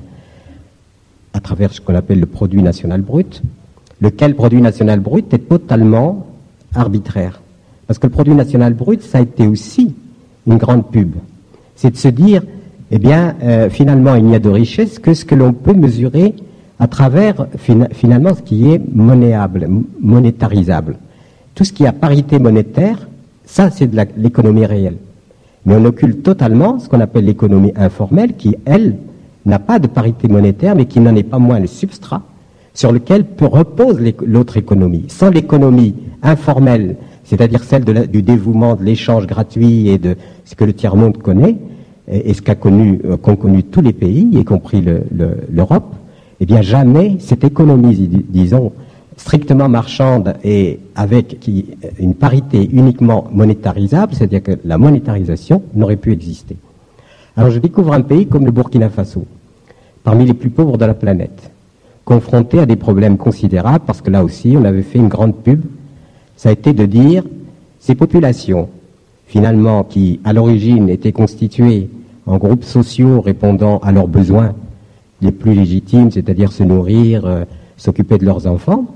Speaker 5: à travers ce qu'on appelle le produit national brut, lequel produit national brut est totalement arbitraire. Parce que le produit national brut, ça a été aussi une grande pub. C'est de se dire, eh bien, euh, finalement, il n'y a de richesse que ce que l'on peut mesurer à travers, fin, finalement, ce qui est monnéable, monétarisable. Tout ce qui a parité monétaire, ça, c'est de la, l'économie réelle. Mais on occulte totalement ce qu'on appelle l'économie informelle, qui, elle, n'a pas de parité monétaire, mais qui n'en est pas moins le substrat sur lequel peut repose l'autre économie. Sans l'économie informelle, c'est-à-dire celle de la, du dévouement, de l'échange gratuit et de ce que le tiers-monde connaît, et, et ce qu'a connu, euh, qu'ont connu tous les pays, y compris le, le, l'Europe, eh bien jamais cette économie, disons, strictement marchande et avec qui, une parité uniquement monétarisable, c'est-à-dire que la monétarisation n'aurait pu exister. Alors je découvre un pays comme le Burkina Faso, parmi les plus pauvres de la planète, confronté à des problèmes considérables, parce que là aussi on avait fait une grande pub, ça a été de dire, ces populations, finalement, qui à l'origine étaient constituées en groupes sociaux répondant à leurs besoins les plus légitimes, c'est-à-dire se nourrir, euh, s'occuper de leurs enfants,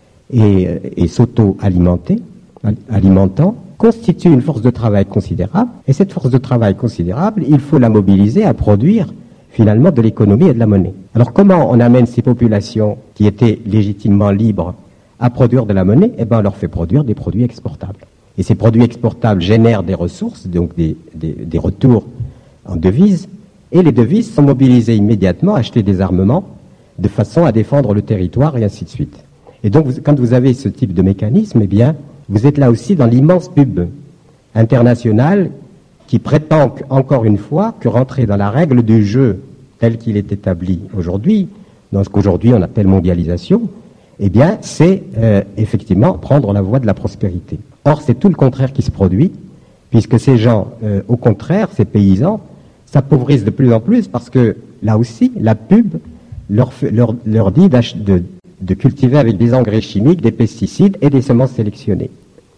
Speaker 5: et, et s'auto-alimenter, alimentant, constitue une force de travail considérable, et cette force de travail considérable, il faut la mobiliser à produire finalement de l'économie et de la monnaie. Alors comment on amène ces populations qui étaient légitimement libres à produire de la monnaie? Eh bien on leur fait produire des produits exportables. Et ces produits exportables génèrent des ressources, donc des, des, des retours en devises, et les devises sont mobilisées immédiatement, acheter des armements, de façon à défendre le territoire et ainsi de suite. Et donc, vous, quand vous avez ce type de mécanisme, eh bien, vous êtes là aussi dans l'immense pub internationale qui prétend encore une fois que rentrer dans la règle du jeu tel qu'il est établi aujourd'hui, dans ce qu'aujourd'hui on appelle mondialisation, eh bien, c'est euh, effectivement prendre la voie de la prospérité. Or, c'est tout le contraire qui se produit, puisque ces gens, euh, au contraire, ces paysans, s'appauvrissent de plus en plus parce que, là aussi, la pub leur, leur, leur dit de, de cultiver avec des engrais chimiques, des pesticides et des semences sélectionnées.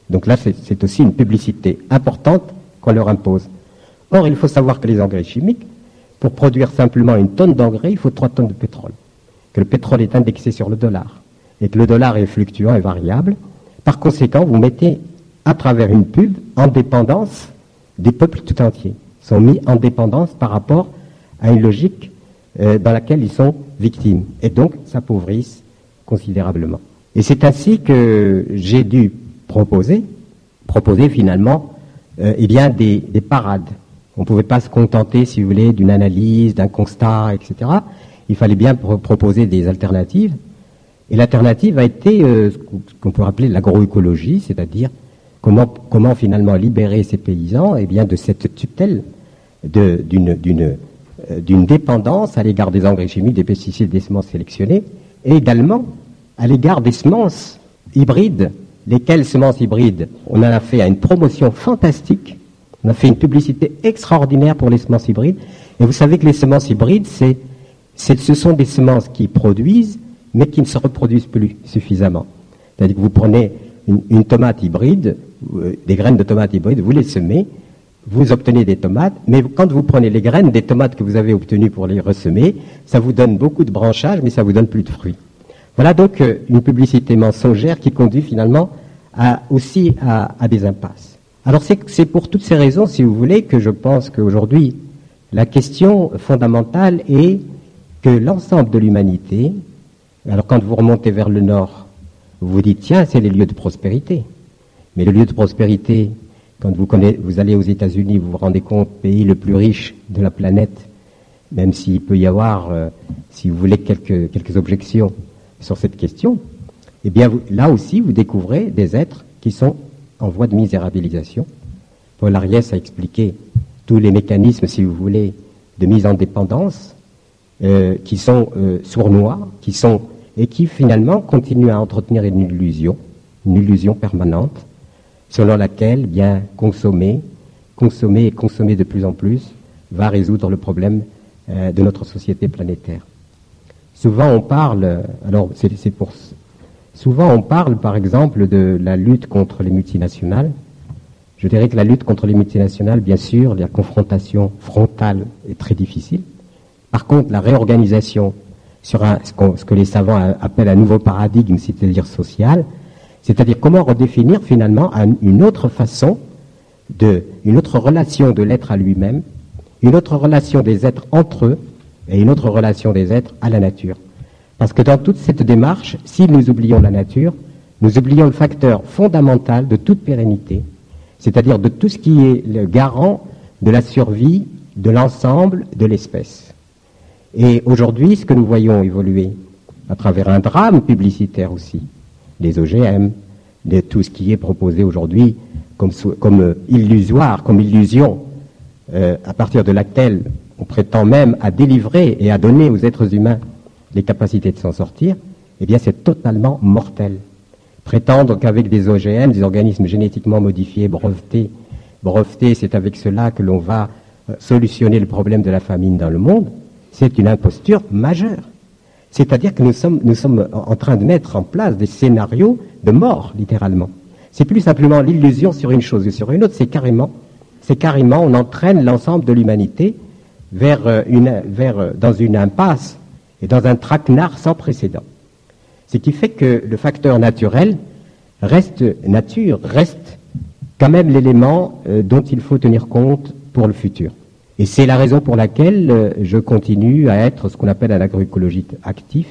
Speaker 5: Donc là, c'est, c'est aussi une publicité importante qu'on leur impose. Or, il faut savoir que les engrais chimiques, pour produire simplement une tonne d'engrais, il faut trois tonnes de pétrole. Que le pétrole est indexé sur le dollar. Et que le dollar est fluctuant et variable. Par conséquent, vous mettez, à travers une pub, en dépendance des peuples tout entiers. Ils sont mis en dépendance par rapport à une logique euh, dans laquelle ils sont victimes. Et donc, s'appauvrissent considérablement. Et c'est ainsi que j'ai dû proposer, proposer finalement, euh, eh bien, des, des parades. On ne pouvait pas se contenter, si vous voulez, d'une analyse, d'un constat, et cetera. Il fallait bien pro- proposer des alternatives. Et l'alternative a été euh, ce qu'on peut appeler l'agroécologie, c'est-à-dire comment, comment finalement libérer ces paysans eh bien, de cette tutelle, de, d'une, d'une, euh, d'une dépendance à l'égard des engrais chimiques, des pesticides, des semences sélectionnées, et également à l'égard des semences hybrides. Lesquelles semences hybrides? On en a fait une promotion fantastique. On a fait une publicité extraordinaire pour les semences hybrides. Et vous savez que les semences hybrides, c'est, c'est, ce sont des semences qui produisent, mais qui ne se reproduisent plus suffisamment. C'est-à-dire que vous prenez une, une tomate hybride, euh, des graines de tomates hybrides, vous les semez, vous obtenez des tomates, mais quand vous prenez les graines des tomates que vous avez obtenues pour les ressemer, ça vous donne beaucoup de branchages, mais ça vous donne plus de fruits. Voilà donc euh, une publicité mensongère qui conduit finalement à, aussi à, à des impasses. Alors c'est, c'est pour toutes ces raisons, si vous voulez, que je pense qu'aujourd'hui, la question fondamentale est que l'ensemble de l'humanité, alors quand vous remontez vers le nord, vous vous dites, tiens, c'est les lieux de prospérité. Mais le lieu de prospérité, quand vous, connaissez, vous allez aux États-Unis, vous vous rendez compte, pays le plus riche de la planète, même s'il peut y avoir, euh, si vous voulez, quelques, quelques objections sur cette question, eh bien, vous, là aussi, vous découvrez des êtres qui sont en voie de misérabilisation. Paul Ariès a expliqué tous les mécanismes, si vous voulez, de mise en dépendance, euh, qui sont euh, sournois, qui sont et qui finalement continuent à entretenir une illusion, une illusion permanente, selon laquelle, bien, consommer, consommer et consommer de plus en plus va résoudre le problème euh, de notre société planétaire. Souvent on parle, alors c'est, c'est pour, souvent on parle par exemple de la lutte contre les multinationales. Je dirais que la lutte contre les multinationales, bien sûr, la confrontation frontale est très difficile. Par contre, la réorganisation sur un, ce, ce que les savants appellent un nouveau paradigme, c'est-à-dire social, c'est-à-dire comment redéfinir finalement une autre façon de, une autre relation de l'être à lui-même, une autre relation des êtres entre eux, et une autre relation des êtres à la nature. Parce que dans toute cette démarche, si nous oublions la nature, nous oublions le facteur fondamental de toute pérennité, c'est-à-dire de tout ce qui est le garant de la survie de l'ensemble de l'espèce. Et aujourd'hui, ce que nous voyons évoluer à travers un drame publicitaire aussi, les O G M, de tout ce qui est proposé aujourd'hui comme, comme euh, illusoire, comme illusion, euh, à partir de laquelle on prétend même à délivrer et à donner aux êtres humains les capacités de s'en sortir, eh bien c'est totalement mortel. Prétendre qu'avec des O G M, des organismes génétiquement modifiés, brevetés, brevetés, c'est avec cela que l'on va euh, solutionner le problème de la famine dans le monde, c'est une imposture majeure. C'est-à-dire que nous sommes, nous sommes en train de mettre en place des scénarios de mort, littéralement. C'est plus simplement l'illusion sur une chose ou sur une autre, c'est carrément, c'est carrément, on entraîne l'ensemble de l'humanité vers une, vers, dans une impasse et dans un traquenard sans précédent. Ce qui fait que le facteur naturel reste nature, reste quand même l'élément euh, dont il faut tenir compte pour le futur. Et c'est la raison pour laquelle euh, je continue à être ce qu'on appelle un agroécologiste actif,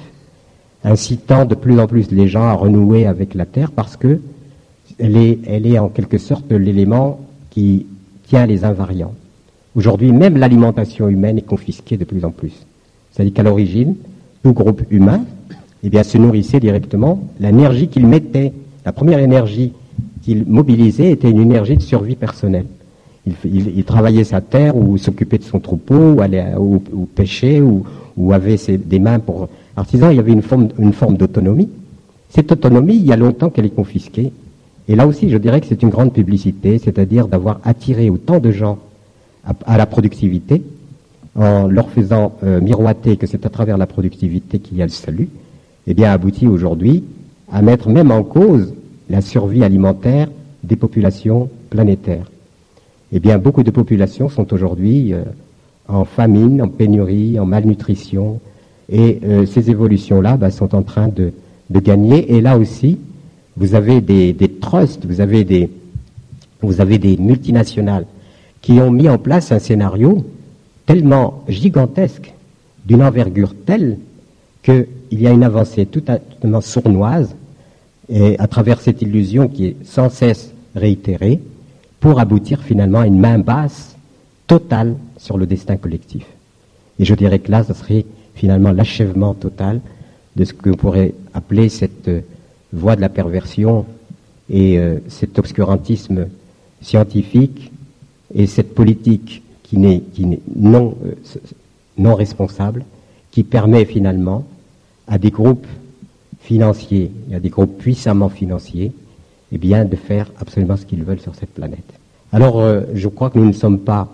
Speaker 5: incitant de plus en plus les gens à renouer avec la terre parce que elle est, elle est en quelque sorte l'élément qui tient les invariants. Aujourd'hui, même l'alimentation humaine est confisquée de plus en plus. C'est-à-dire qu'à l'origine, tout groupe humain, eh bien, se nourrissait directement. L'énergie qu'il mettait, la première énergie qu'il mobilisait était une énergie de survie personnelle. Il, il, il travaillait sa terre ou s'occupait de son troupeau ou, allait, ou, ou pêchait ou, ou avait ses, des mains pour artisans. Il y avait une forme, une forme d'autonomie. Cette autonomie, il y a longtemps qu'elle est confisquée. Et là aussi, je dirais que c'est une grande publicité, c'est-à-dire d'avoir attiré autant de gens à, à la productivité en leur faisant euh, miroiter que c'est à travers la productivité qu'il y a le salut, eh bien aboutit aujourd'hui à mettre même en cause la survie alimentaire des populations planétaires. Eh bien, beaucoup de populations sont aujourd'hui euh, en famine, en pénurie, en malnutrition, et euh, ces évolutions-là bah, sont en train de, de gagner. Et là aussi, vous avez des, des trusts, vous avez des, vous avez des multinationales qui ont mis en place un scénario tellement gigantesque, d'une envergure telle qu'il y a une avancée tout à, totalement sournoise, et à travers cette illusion qui est sans cesse réitérée, pour aboutir finalement à une main basse totale sur le destin collectif. Et je dirais que là, ce serait finalement l'achèvement total de ce que l'on pourrait appeler cette euh, voie de la perversion et euh, cet obscurantisme scientifique et cette politique qui n'est, qui n'est non, euh, non responsable, qui permet finalement à des groupes financiers, à des groupes puissamment financiers, eh bien, de faire absolument ce qu'ils veulent sur cette planète. Alors, euh, je crois que nous ne sommes pas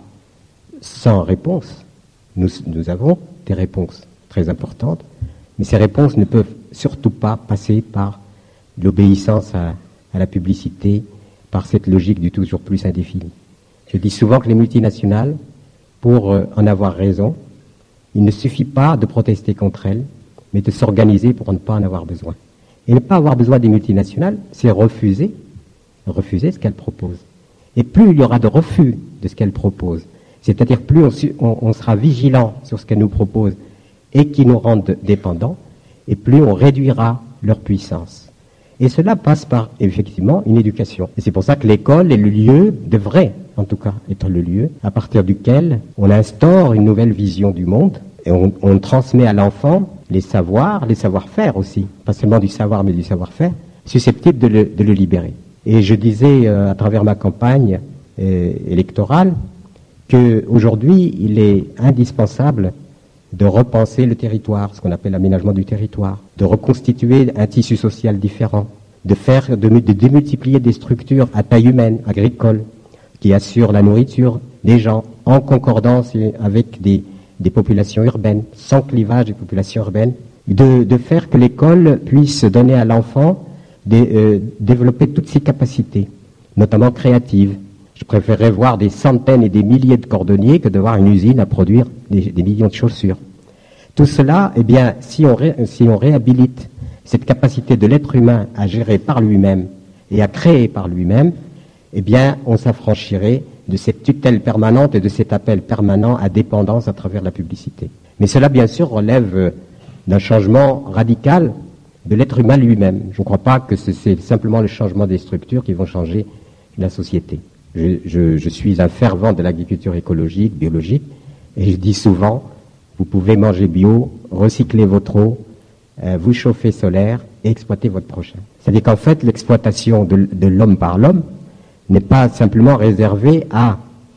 Speaker 5: sans réponse. Nous, nous avons des réponses très importantes, mais ces réponses ne peuvent surtout pas passer par l'obéissance à, à la publicité, par cette logique du toujours plus indéfini. Je dis souvent que les multinationales, pour euh, en avoir raison, il ne suffit pas de protester contre elles, mais de s'organiser pour ne pas en avoir besoin. Et ne pas avoir besoin des multinationales, c'est refuser, refuser ce qu'elles proposent. Et plus il y aura de refus de ce qu'elles proposent, c'est-à-dire plus on, on, on sera vigilant sur ce qu'elles nous proposent et qui nous rendent dépendants, et plus on réduira leur puissance. Et cela passe par, effectivement, une éducation. Et c'est pour ça que l'école est le lieu, devrait, en tout cas, être le lieu à partir duquel on instaure une nouvelle vision du monde, et on, on transmet à l'enfant les savoirs, les savoir-faire aussi, pas seulement du savoir, mais du savoir-faire, susceptibles de le, de le libérer. Et je disais, euh, à travers ma campagne euh, électorale, qu'aujourd'hui, il est indispensable de repenser le territoire, ce qu'on appelle l'aménagement du territoire, de reconstituer un tissu social différent, de faire, de, de démultiplier des structures à taille humaine, agricoles, qui assurent la nourriture des gens, en concordance avec des, des populations urbaines, sans clivage des populations urbaines, de, de faire que l'école puisse donner à l'enfant, des, euh, développer toutes ses capacités, notamment créatives. Je préférerais voir des centaines et des milliers de cordonniers que de voir une usine à produire des, des millions de chaussures. Tout cela, eh bien, si on, ré, si on réhabilite cette capacité de l'être humain à gérer par lui-même et à créer par lui-même, eh bien, on s'affranchirait de cette tutelle permanente et de cet appel permanent à dépendance à travers la publicité. Mais cela, bien sûr, relève d'un changement radical de l'être humain lui-même. Je ne crois pas que c'est simplement le changement des structures qui vont changer la société. Je, je, je suis un fervent de l'agriculture écologique, biologique, et je dis souvent, vous pouvez manger bio, recycler votre eau, euh, vous chauffer solaire et exploiter votre prochain. C'est-à-dire qu'en fait, l'exploitation de, de l'homme par l'homme n'est pas simplement réservée à,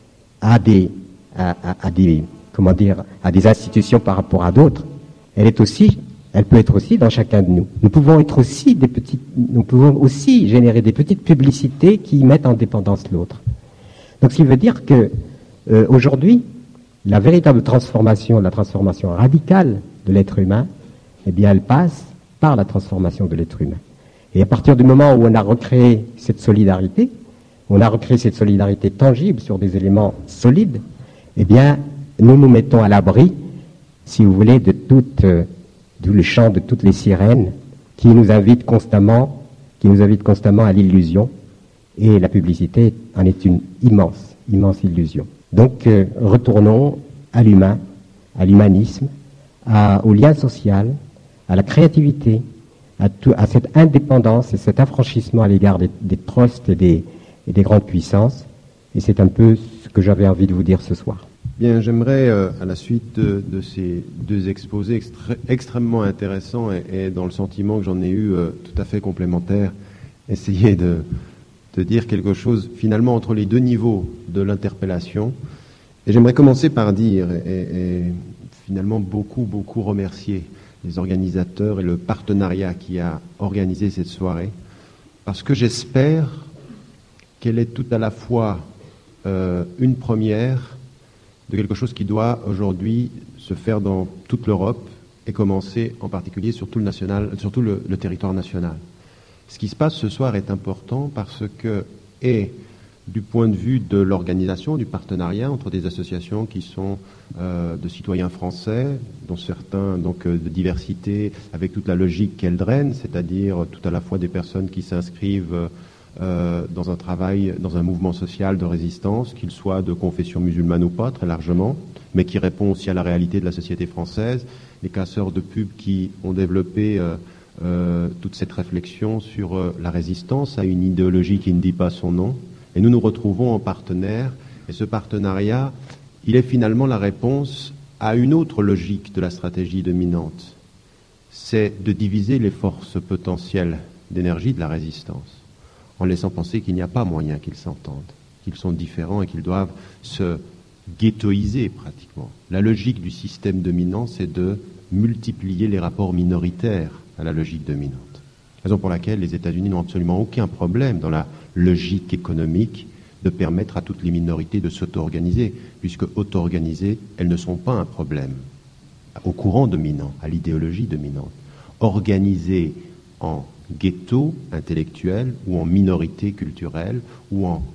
Speaker 5: à des, à, à, à des, comment dire, à des institutions par rapport à d'autres. Elle est aussi, elle peut être aussi dans chacun de nous. Nous pouvons être aussi des petites, nous pouvons aussi générer des petites publicités qui mettent en dépendance l'autre. Donc, ce qui veut dire que euh, aujourd'hui, la véritable transformation, la transformation radicale de l'être humain, eh bien, elle passe par la transformation de l'être humain. Et à partir du moment où on a recréé cette solidarité, on a recréé cette solidarité tangible sur des éléments solides, eh bien, nous nous mettons à l'abri, si vous voulez, de toute, euh, de le chant de toutes les sirènes qui nous invitent constamment, qui nous invitent constamment à l'illusion. Et la publicité en est une immense, immense illusion. Donc, euh, retournons à l'humain, à l'humanisme, à, au lien social, à la créativité, à, tout, à cette indépendance et cet affranchissement à l'égard des, des trusts et des, et des grandes puissances. Et c'est un peu ce que j'avais envie de vous dire ce soir.
Speaker 6: Bien, j'aimerais, euh, à la suite de, de ces deux exposés extré- extrêmement intéressants et, et dans le sentiment que j'en ai eu euh, tout à fait complémentaire, essayer de, de dire quelque chose finalement entre les deux niveaux de l'interpellation. Et j'aimerais commencer par dire, et, et finalement beaucoup, beaucoup remercier les organisateurs et le partenariat qui a organisé cette soirée, parce que j'espère qu'elle est tout à la fois euh, une première de quelque chose qui doit aujourd'hui se faire dans toute l'Europe et commencer en particulier sur tout le national, sur tout le, le territoire national. Ce qui se passe ce soir est important parce que, et du point de vue de l'organisation, du partenariat entre des associations qui sont euh, de citoyens français, dont certains donc euh, de diversité, avec toute la logique qu'elle draine, c'est-à-dire tout à la fois des personnes qui s'inscrivent euh, dans un travail, dans un mouvement social de résistance, qu'il soit de confession musulmane ou pas, très largement, mais qui répond aussi à la réalité de la société française, les casseurs de pub qui ont développé euh, euh, toute cette réflexion sur euh, la résistance à une idéologie qui ne dit pas son nom. Et nous nous retrouvons en partenaire, et ce partenariat, il est finalement la réponse à une autre logique de la stratégie dominante. C'est de diviser les forces potentielles d'énergie de la résistance, en laissant penser qu'il n'y a pas moyen qu'ils s'entendent, qu'ils sont différents et qu'ils doivent se ghettoiser pratiquement. La logique du système dominant, c'est de multiplier les rapports minoritaires à la logique dominante. Raison pour laquelle les États-Unis n'ont absolument aucun problème dans la logique économique de permettre à toutes les minorités de s'auto-organiser, puisque auto-organisées, elles ne sont pas un problème au courant dominant, à l'idéologie dominante. Organisées en ghetto intellectuel ou en minorité culturelle ou en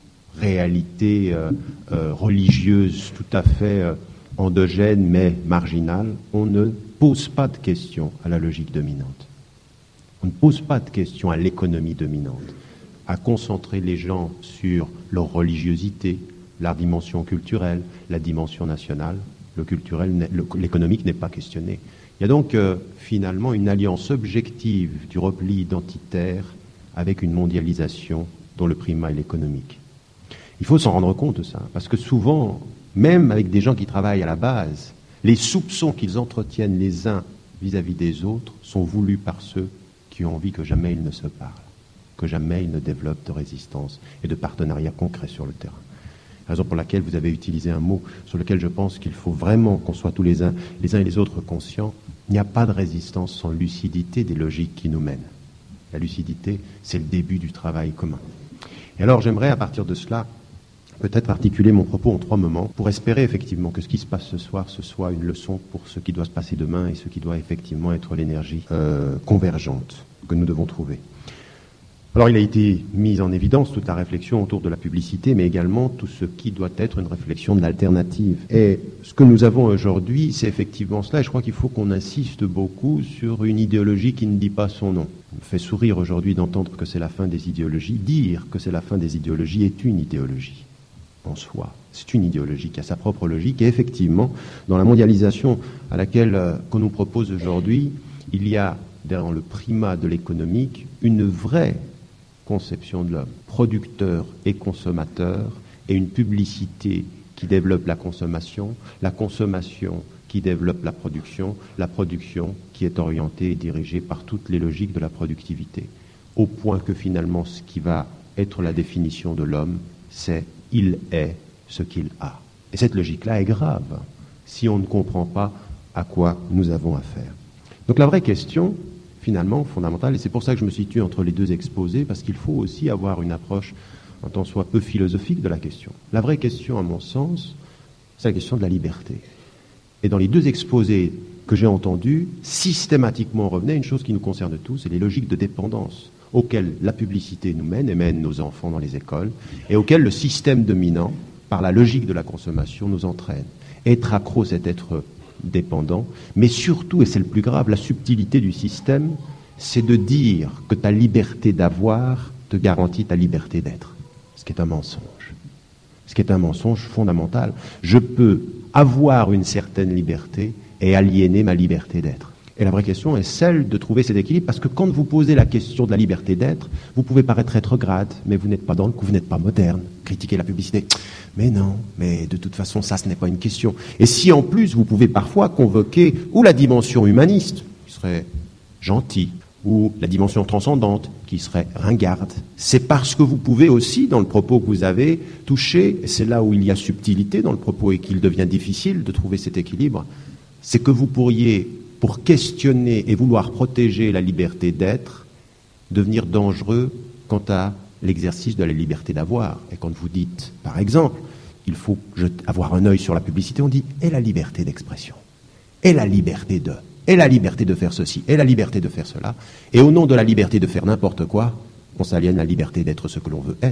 Speaker 6: réalité euh, euh, religieuse tout à fait euh, endogène mais marginale, on ne pose pas de questions à la logique dominante. On ne pose pas de questions à l'économie dominante, à concentrer les gens sur leur religiosité, la dimension culturelle, la dimension nationale. Le culturel, l'économique n'est pas questionné. Il y a donc euh, finalement une alliance objective du repli identitaire avec une mondialisation dont le primat est l'économique. Il faut s'en rendre compte de ça, parce que souvent, même avec des gens qui travaillent à la base, les soupçons qu'ils entretiennent les uns vis-à-vis des autres sont voulus par ceux qui ont envie que jamais ils ne se parlent, que jamais ils ne développent de résistance et de partenariat concret sur le terrain. Raison pour laquelle vous avez utilisé un mot sur lequel je pense qu'il faut vraiment qu'on soit tous les uns, les uns et les autres conscients. Il n'y a pas de résistance sans lucidité des logiques qui nous mènent. La lucidité, c'est le début du travail commun. Et alors j'aimerais à partir de cela peut-être articuler mon propos en trois moments pour espérer effectivement que ce qui se passe ce soir, ce soit une leçon pour ce qui doit se passer demain et ce qui doit effectivement être l'énergie euh, convergente que nous devons trouver. Alors il a été mis en évidence toute la réflexion autour de la publicité, mais également tout ce qui doit être une réflexion de l'alternative. Et ce que nous avons aujourd'hui, c'est effectivement cela, et je crois qu'il faut qu'on insiste beaucoup sur une idéologie qui ne dit pas son nom. Ça me fait sourire aujourd'hui d'entendre que c'est la fin des idéologies. Dire que c'est la fin des idéologies est une idéologie en soi. C'est une idéologie qui a sa propre logique, et effectivement, dans la mondialisation à laquelle euh, qu'on nous propose aujourd'hui, il y a derrière le primat de l'économique une vraie conception de l'homme, producteur et consommateur, et une publicité qui développe la consommation, la consommation qui développe la production, la production qui est orientée et dirigée par toutes les logiques de la productivité, au point que finalement ce qui va être la définition de l'homme, c'est « il est ce qu'il a ». Et cette logique-là est grave si on ne comprend pas à quoi nous avons affaire. Donc la vraie question, finalement, fondamentale, et c'est pour ça que je me situe entre les deux exposés, parce qu'il faut aussi avoir une approche un tant soit peu philosophique de la question. La vraie question, à mon sens, c'est la question de la liberté. Et dans les deux exposés que j'ai entendus, systématiquement revenait une chose qui nous concerne tous, c'est les logiques de dépendance auxquelles la publicité nous mène et mène nos enfants dans les écoles, et auxquelles le système dominant, par la logique de la consommation, nous entraîne. Être accro, c'est être dépendant, mais surtout, et c'est le plus grave, la subtilité du système, c'est de dire que ta liberté d'avoir te garantit ta liberté d'être, ce qui est un mensonge. Ce qui est un mensonge fondamental. Je peux avoir une certaine liberté et aliéner ma liberté d'être. Et la vraie question est celle de trouver cet équilibre, parce que quand vous posez la question de la liberté d'être, vous pouvez paraître rétrograde, mais vous n'êtes pas dans le coup, vous n'êtes pas moderne. Critiquer la publicité, mais non, mais de toute façon, ça, ce n'est pas une question. Et si en plus, vous pouvez parfois convoquer ou la dimension humaniste, qui serait gentille, ou la dimension transcendante, qui serait ringarde, c'est parce que vous pouvez aussi, dans le propos que vous avez, toucher, et c'est là où il y a subtilité dans le propos et qu'il devient difficile de trouver cet équilibre, c'est que vous pourriez, pour questionner et vouloir protéger la liberté d'être, devenir dangereux quant à l'exercice de la liberté d'avoir. Et quand vous dites, par exemple, il faut avoir un œil sur la publicité, on dit, et la liberté d'expression, et la liberté de, et la liberté de faire ceci, et la liberté de faire cela, et au nom de la liberté de faire n'importe quoi, on s'aliène la liberté d'être ce que l'on veut être.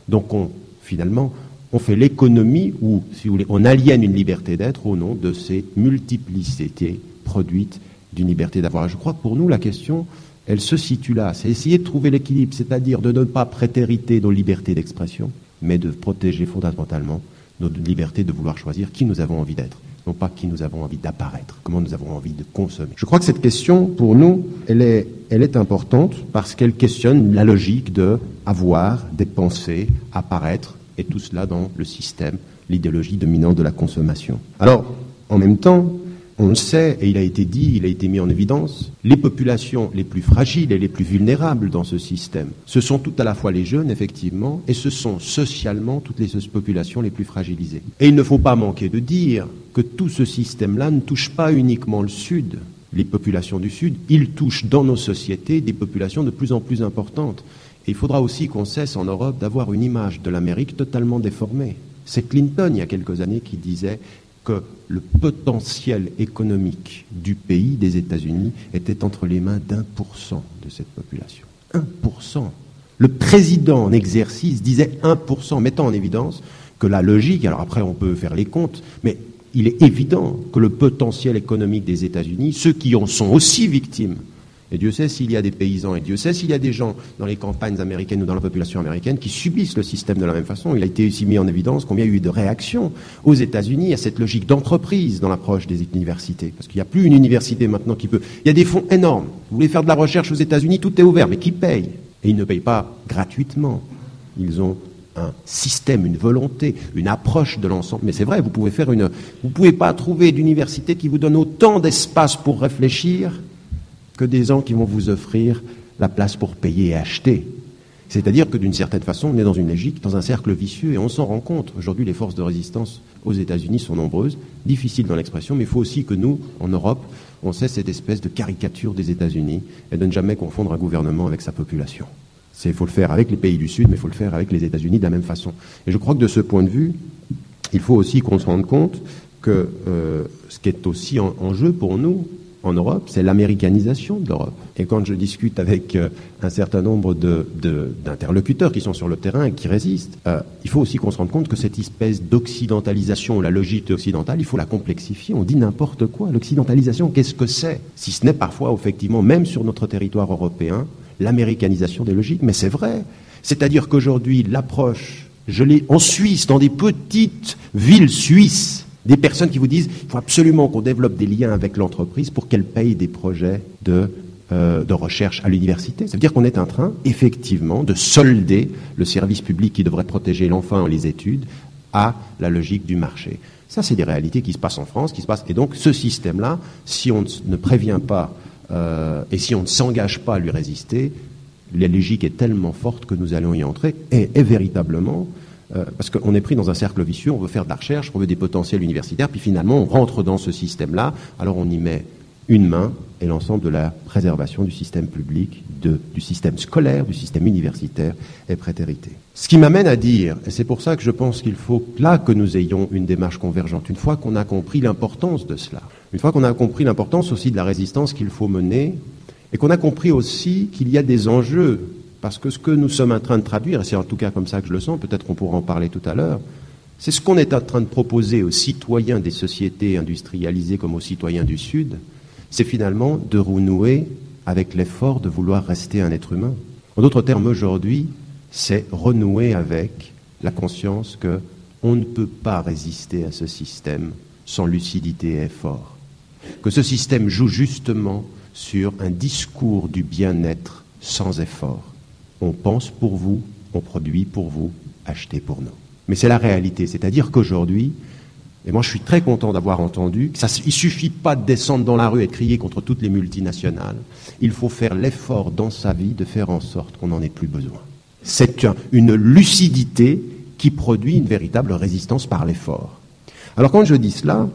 Speaker 6: Donc on, finalement, on fait l'économie ou, si vous voulez, on aliène une liberté d'être au nom de cette multiplicité produite d'une liberté d'avoir. Je crois que pour nous, la question, elle se situe là. C'est essayer de trouver l'équilibre, c'est-à-dire de ne pas prétériter nos libertés d'expression, mais de protéger fondamentalement notre liberté de vouloir choisir qui nous avons envie d'être, non pas qui nous avons envie d'apparaître, comment nous avons envie de consommer. Je crois que cette question, pour nous, elle est, elle est importante parce qu'elle questionne la logique de avoir, dépenser, apparaître, et tout cela dans le système, l'idéologie dominante de la consommation. Alors, en même temps, on le sait, et il a été dit, il a été mis en évidence, les populations les plus fragiles et les plus vulnérables dans ce système, ce sont tout à la fois les jeunes, effectivement, et ce sont socialement toutes les populations les plus fragilisées. Et il ne faut pas manquer de dire que tout ce système-là ne touche pas uniquement le Sud, les populations du Sud, il touche dans nos sociétés des populations de plus en plus importantes. Et il faudra aussi qu'on cesse en Europe d'avoir une image de l'Amérique totalement déformée. C'est Clinton, il y a quelques années, qui disait que le potentiel économique du pays, des États-Unis, était entre les mains d'un pour cent de cette population. Un pour cent. Le président en exercice disait un pour cent, mettant en évidence que la logique, alors après on peut faire les comptes, mais il est évident que le potentiel économique des États-Unis, ceux qui en sont aussi victimes, et Dieu sait s'il y a des paysans, et Dieu sait s'il y a des gens dans les campagnes américaines ou dans la population américaine qui subissent le système de la même façon. Il a été aussi mis en évidence combien il y a eu de réactions aux États-Unis à cette logique d'entreprise dans l'approche des universités. Parce qu'il n'y a plus une université maintenant qui peut... Il y a des fonds énormes. Vous voulez faire de la recherche aux États-Unis, tout est ouvert, mais qui paye? Et ils ne payent pas gratuitement. Ils ont un système, une volonté, une approche de l'ensemble. Mais c'est vrai, vous pouvez faire une... Vous ne pouvez pas trouver d'université qui vous donne autant d'espace pour réfléchir que des gens qui vont vous offrir la place pour payer et acheter. C'est-à-dire que d'une certaine façon, on est dans une logique, dans un cercle vicieux, et on s'en rend compte. Aujourd'hui, les forces de résistance aux États-Unis sont nombreuses, difficiles dans l'expression, mais il faut aussi que nous, en Europe, on cesse cette espèce de caricature des États-Unis et de ne jamais confondre un gouvernement avec sa population. Il faut le faire avec les pays du Sud, mais il faut le faire avec les États-Unis de la même façon. Et je crois que de ce point de vue, il faut aussi qu'on se rende compte que euh, ce qui est aussi en, en jeu pour nous, en Europe, c'est l'américanisation de l'Europe. Et quand je discute avec euh, un certain nombre de, de, d'interlocuteurs qui sont sur le terrain et qui résistent, euh, il faut aussi qu'on se rende compte que cette espèce d'occidentalisation, la logique occidentale, il faut la complexifier. On dit n'importe quoi. L'occidentalisation, qu'est-ce que c'est? Si ce n'est parfois, effectivement, même sur notre territoire européen, l'américanisation des logiques. Mais c'est vrai. C'est-à-dire qu'aujourd'hui, l'approche, je l'ai en Suisse, dans des petites villes suisses, des personnes qui vous disent qu'il faut absolument qu'on développe des liens avec l'entreprise pour qu'elle paye des projets de, euh, de recherche à l'université. Ça veut dire qu'on est en train, effectivement, de solder le service public qui devrait protéger l'enfant et les études à la logique du marché. Ça, c'est des réalités qui se passent en France, qui se passent. Et donc, ce système-là, si on ne prévient pas euh, et si on ne s'engage pas à lui résister, la logique est tellement forte que nous allons y entrer et, et véritablement... Euh, parce qu'on est pris dans un cercle vicieux, on veut faire de la recherche, on veut des potentiels universitaires, puis finalement on rentre dans ce système-là, alors on y met une main et l'ensemble de la préservation du système public, de, du système scolaire, du système universitaire est prétérité. Ce qui m'amène à dire, et c'est pour ça que je pense qu'il faut là que nous ayons une démarche convergente, une fois qu'on a compris l'importance de cela, une fois qu'on a compris l'importance aussi de la résistance qu'il faut mener, et qu'on a compris aussi qu'il y a des enjeux. Parce que ce que nous sommes en train de traduire, et c'est en tout cas comme ça que je le sens, peut-être qu'on pourra en parler tout à l'heure, c'est ce qu'on est en train de proposer aux citoyens des sociétés industrialisées comme aux citoyens du Sud, c'est finalement de renouer avec l'effort de vouloir rester un être humain. En d'autres termes, aujourd'hui, c'est renouer avec la conscience qu'on ne peut pas résister à ce système sans lucidité et effort. Que ce système joue justement sur un discours du bien-être sans effort. On pense pour vous, on produit pour vous, achetez pour nous. Mais c'est la réalité, c'est-à-dire qu'aujourd'hui, et moi je suis très content d'avoir entendu, qu'il ne suffit pas de descendre dans la rue et de crier contre toutes les multinationales, il faut faire l'effort dans sa vie de faire en sorte qu'on n'en ait plus besoin. C'est une lucidité qui produit une véritable résistance par l'effort. Alors quand je dis cela,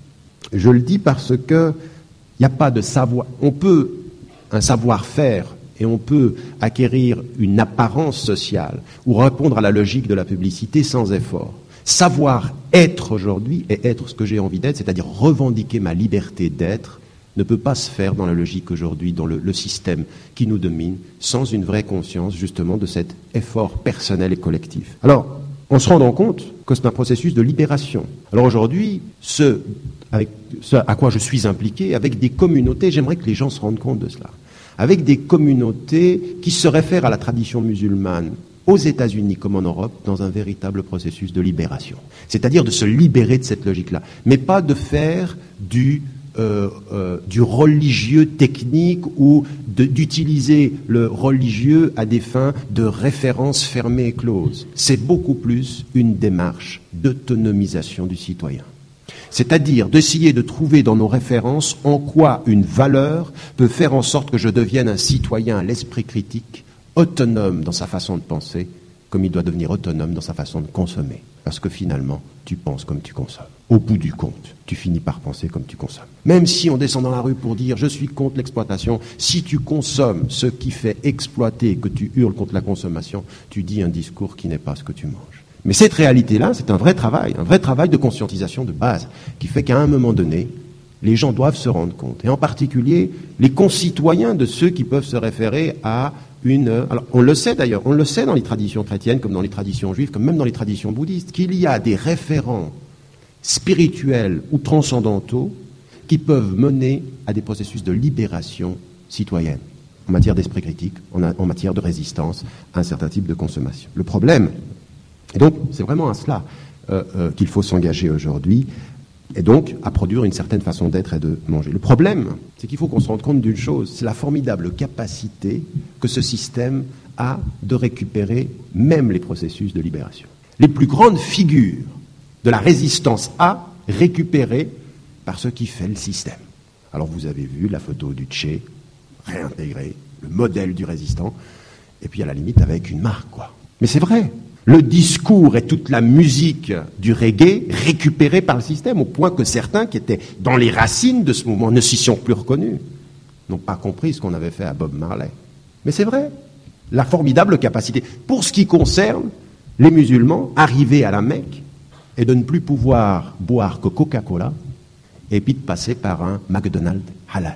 Speaker 6: je le dis parce que il n'y a pas de savoir, on peut un savoir-faire et on peut acquérir une apparence sociale ou répondre à la logique de la publicité sans effort. Savoir être aujourd'hui et être ce que j'ai envie d'être, c'est-à-dire revendiquer ma liberté d'être, ne peut pas se faire dans la logique aujourd'hui, dans le, le système qui nous domine, sans une vraie conscience justement de cet effort personnel et collectif. Alors, en se rendant compte que c'est un processus de libération. Alors aujourd'hui, ce, avec, ce à quoi je suis impliqué, avec des communautés, j'aimerais que les gens se rendent compte de cela, avec des communautés qui se réfèrent à la tradition musulmane, aux États-Unis comme en Europe, dans un véritable processus de libération. C'est-à-dire de se libérer de cette logique-là, mais pas de faire du Euh, euh, du religieux technique ou de, d'utiliser le religieux à des fins de référence fermée et close. C'est beaucoup plus une démarche d'autonomisation du citoyen. C'est-à-dire d'essayer de trouver dans nos références en quoi une valeur peut faire en sorte que je devienne un citoyen à l'esprit critique, autonome dans sa façon de penser, comme il doit devenir autonome dans sa façon de consommer. Parce que finalement, tu penses comme tu consommes. Au bout du compte, tu finis par penser comme tu consommes. Même si on descend dans la rue pour dire « je suis contre l'exploitation », si tu consommes ce qui fait exploiter et que tu hurles contre la consommation, tu dis un discours qui n'est pas ce que tu manges. Mais cette réalité-là, c'est un vrai travail, un vrai travail de conscientisation de base, qui fait qu'à un moment donné, les gens doivent se rendre compte. Et en particulier, les concitoyens de ceux qui peuvent se référer à une... Alors, on le sait d'ailleurs, on le sait dans les traditions chrétiennes, comme dans les traditions juives, comme même dans les traditions bouddhistes, qu'il y a des référents spirituels ou transcendantaux qui peuvent mener à des processus de libération citoyenne, en matière d'esprit critique, en, a, en matière de résistance à un certain type de consommation. Le problème, et donc c'est vraiment à cela euh, euh, qu'il faut s'engager aujourd'hui, et donc à produire une certaine façon d'être et de manger. Le problème, c'est qu'il faut qu'on se rende compte d'une chose, c'est la formidable capacité que ce système a de récupérer même les processus de libération. Les plus grandes figures de la résistance à récupérer par ce qui fait le système. Alors vous avez vu la photo du Tché, réintégré, le modèle du résistant, et puis à la limite avec une marque, quoi. Mais c'est vrai, le discours et toute la musique du reggae récupérés par le système, au point que certains qui étaient dans les racines de ce mouvement ne s'y sont plus reconnus, n'ont pas compris ce qu'on avait fait à Bob Marley. Mais c'est vrai, la formidable capacité. Pour ce qui concerne les musulmans, arrivés à la Mecque, et de ne plus pouvoir boire que Coca-Cola, et puis de passer par un McDonald's halal,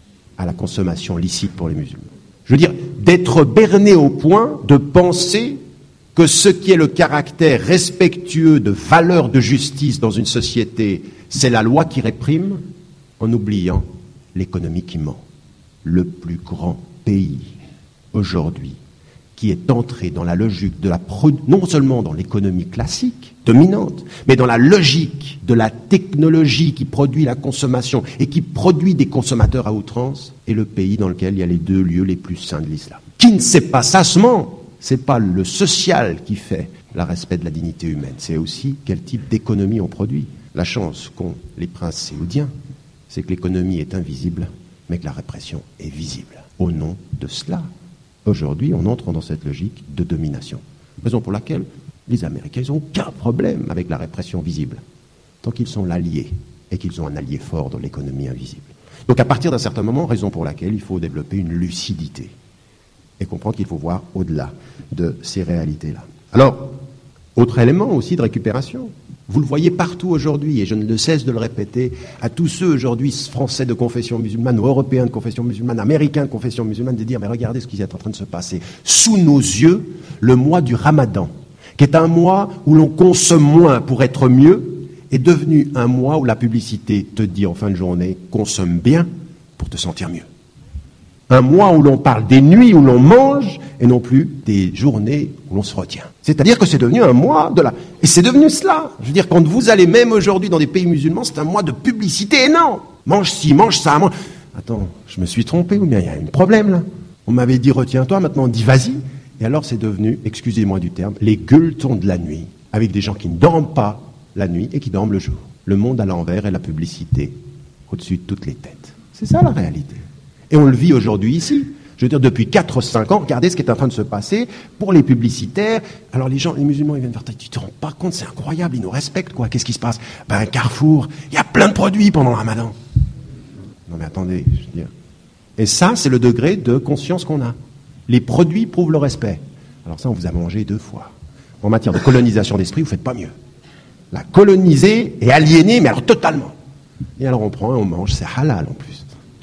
Speaker 6: à la consommation licite pour les musulmans. Je veux dire, d'être berné au point de penser que ce qui est le caractère respectueux de valeurs de justice dans une société, c'est la loi qui réprime, en oubliant l'économie qui ment. Le plus grand pays aujourd'hui qui est entré dans la logique de la pro- non seulement dans l'économie classique, dominante, mais dans la logique de la technologie qui produit la consommation et qui produit des consommateurs à outrance, est le pays dans lequel il y a les deux lieux les plus saints de l'islam. Qui ne sait pas, ça se ment, c'est pas le social qui fait le respect de la dignité humaine, c'est aussi quel type d'économie on produit. La chance qu'ont les princes saoudiens, c'est que l'économie est invisible, mais que la répression est visible. Au nom de cela, aujourd'hui, on entre dans cette logique de domination. Raison pour laquelle les Américains n'ont aucun problème avec la répression visible, tant qu'ils sont l'allié et qu'ils ont un allié fort dans l'économie invisible. Donc à partir d'un certain moment, raison pour laquelle il faut développer une lucidité et comprendre qu'il faut voir au-delà de ces réalités-là. Alors, autre élément aussi de récupération, vous le voyez partout aujourd'hui, et je ne cesse de le répéter à tous ceux aujourd'hui français de confession musulmane, ou européens de confession musulmane, américains de confession musulmane, de dire, mais regardez ce qui est en train de se passer. Sous nos yeux, le mois du Ramadan, qui est un mois où l'on consomme moins pour être mieux, est devenu un mois où la publicité te dit en fin de journée, consomme bien pour te sentir mieux. Un mois où l'on parle des nuits où l'on mange et non plus des journées où l'on se retient. C'est-à-dire que c'est devenu un mois de la... Et c'est devenu cela. Je veux dire, quand vous allez même aujourd'hui dans des pays musulmans, c'est un mois de publicité énorme. Mange ci, mange ça, mange... Attends, je me suis trompé ou bien il y a un problème là. On m'avait dit retiens-toi, maintenant on dit vas-y. Et alors c'est devenu, excusez-moi du terme, les gueuletons de la nuit, avec des gens qui ne dorment pas la nuit et qui dorment le jour. Le monde à l'envers et la publicité au-dessus de toutes les têtes. C'est ça la réalité. Et on le vit aujourd'hui ici. Je veux dire, depuis quatre ou cinq ans, regardez ce qui est en train de se passer pour les publicitaires. Alors les gens, les musulmans, ils viennent faire, tu te rends pas compte, c'est incroyable, ils nous respectent, quoi. Qu'est-ce qui se passe? Ben, Carrefour, il y a plein de produits pendant le Ramadan. Non mais attendez, je veux dire. Et ça, c'est le degré de conscience qu'on a. Les produits prouvent le respect. Alors ça, on vous a mangé deux fois. En matière de colonisation d'esprit, vous faites pas mieux. La coloniser et aliéner, mais alors totalement. Et alors on prend et on mange, c'est halal en plus.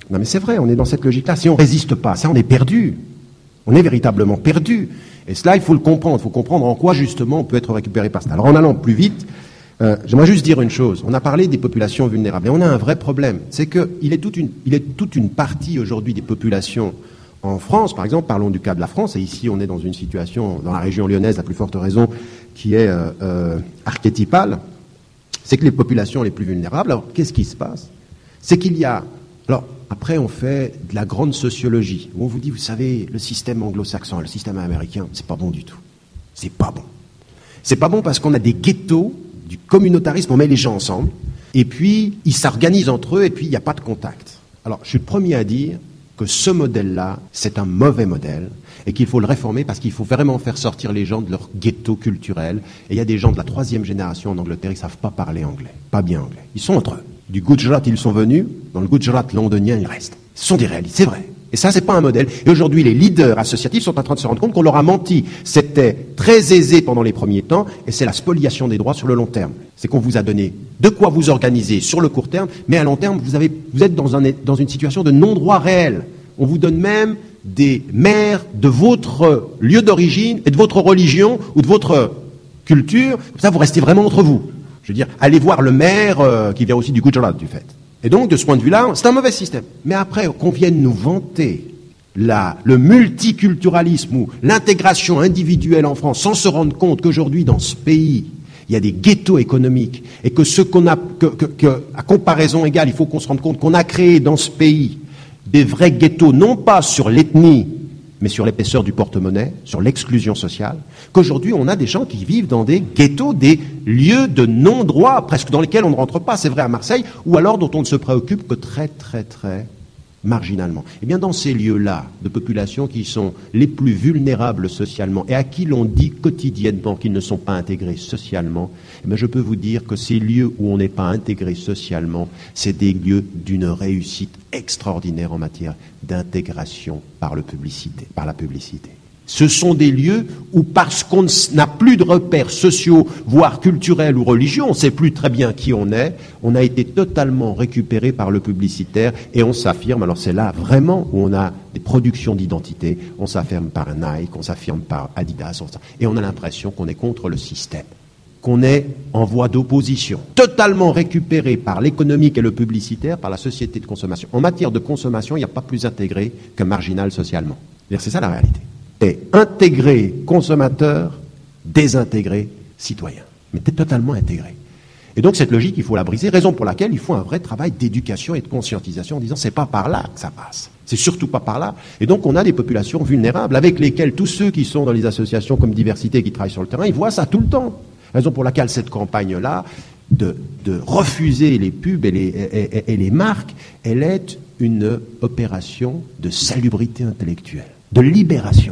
Speaker 7: Non mais c'est vrai, on est dans cette logique-là. Si on ne résiste pas, ça on est perdu. On est véritablement perdu. Et cela, il faut le comprendre. Il faut comprendre en quoi justement on peut être récupéré par ça. Alors en allant plus vite, euh, j'aimerais juste dire une chose. On a parlé des populations vulnérables et on a un vrai problème. C'est qu'il est toute une, il est toute une partie aujourd'hui des populations en France, par exemple, parlons du cas de la France, et ici on est dans une situation, dans la région lyonnaise, à plus forte raison, qui est euh, euh, archétypale, c'est que les populations les plus vulnérables, alors qu'est-ce qui se passe? C'est qu'il y a, alors après on fait de la grande sociologie, où on vous dit, vous savez, le système anglo-saxon, le système américain, c'est pas bon du tout. C'est pas bon. C'est pas bon parce qu'on a des ghettos, du communautarisme, on met les gens ensemble, et puis ils s'organisent entre eux, et puis il n'y a pas de contact. Alors je suis le premier à dire que ce modèle-là, c'est un mauvais modèle et qu'il faut le réformer parce qu'il faut vraiment faire sortir les gens de leur ghetto culturel. Et il y a des gens de la troisième génération en Angleterre, ils ne savent pas parler anglais, pas bien anglais. Ils sont entre eux. Du Gujarat, ils sont venus. Dans le Gujarat londonien, ils restent. Ce sont des réalités, c'est vrai. Et ça, c'est pas un modèle. Et aujourd'hui, les leaders associatifs sont en train de se rendre compte qu'on leur a menti. C'était très aisé pendant les premiers temps et c'est la spoliation des droits sur le long terme. C'est qu'on vous a donné de quoi vous organiser sur le court terme, mais à long terme, vous, avez, vous êtes dans, un, dans une situation de non-droit réel. On vous donne même des maires de votre lieu d'origine et de votre religion ou de votre culture. Comme ça, vous restez vraiment entre vous. Je veux dire, allez voir le maire euh, qui vient aussi du Gujarat, du fait. Et donc, de ce point de vue-là, c'est un mauvais système. Mais après, qu'on vienne nous vanter la, le multiculturalisme ou l'intégration individuelle en France sans se rendre compte qu'aujourd'hui, dans ce pays, il y a des ghettos économiques et que ce qu'on a, que, que, que, à comparaison égale, il faut qu'on se rende compte qu'on a créé dans ce pays des vrais ghettos, non pas sur l'ethnie, mais sur l'épaisseur du porte-monnaie, sur l'exclusion sociale, qu'aujourd'hui on a des gens qui vivent dans des ghettos, des lieux de non-droit, presque dans lesquels on ne rentre pas, c'est vrai à Marseille, ou alors dont on ne se préoccupe que très très très marginalement. Eh bien dans ces lieux-là, de populations qui sont les plus vulnérables socialement, et à qui l'on dit quotidiennement qu'ils ne sont pas intégrés socialement, eh bien je peux vous dire que ces lieux où on n'est pas intégré socialement, c'est des lieux d'une réussite extraordinaire en matière d'intégration par le publicité, par la publicité. Ce sont des lieux où, parce qu'on n'a plus de repères sociaux, voire culturels ou religieux, on ne sait plus très bien qui on est, on a été totalement récupéré par le publicitaire et on s'affirme, alors c'est là vraiment où on a des productions d'identité, on s'affirme par Nike, on s'affirme par Adidas, on et on a l'impression qu'on est contre le système, qu'on est en voie d'opposition, totalement récupéré par l'économique et le publicitaire, par la société de consommation. En matière de consommation, il n'y a pas plus intégré que marginal socialement. C'est ça la réalité. Et intégré consommateur, désintégré citoyen. Mais totalement intégré. Et donc cette logique, il faut la briser, raison pour laquelle il faut un vrai travail d'éducation et de conscientisation en disant c'est pas par là que ça passe. C'est surtout pas par là. Et donc on a des populations vulnérables avec lesquelles tous ceux qui sont dans les associations comme Diversité qui travaillent sur le terrain, ils voient ça tout le temps. Raison pour laquelle cette campagne-là de, de refuser les pubs et les, et, et, et les marques, elle est une opération de salubrité intellectuelle, de libération,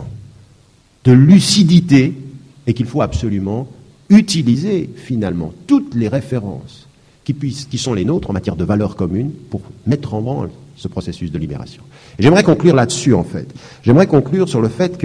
Speaker 7: de lucidité, et qu'il faut absolument utiliser finalement toutes les références qui, puissent, qui sont les nôtres en matière de valeurs communes pour mettre en branle ce processus de libération. Et j'aimerais conclure là-dessus en fait. J'aimerais conclure sur le fait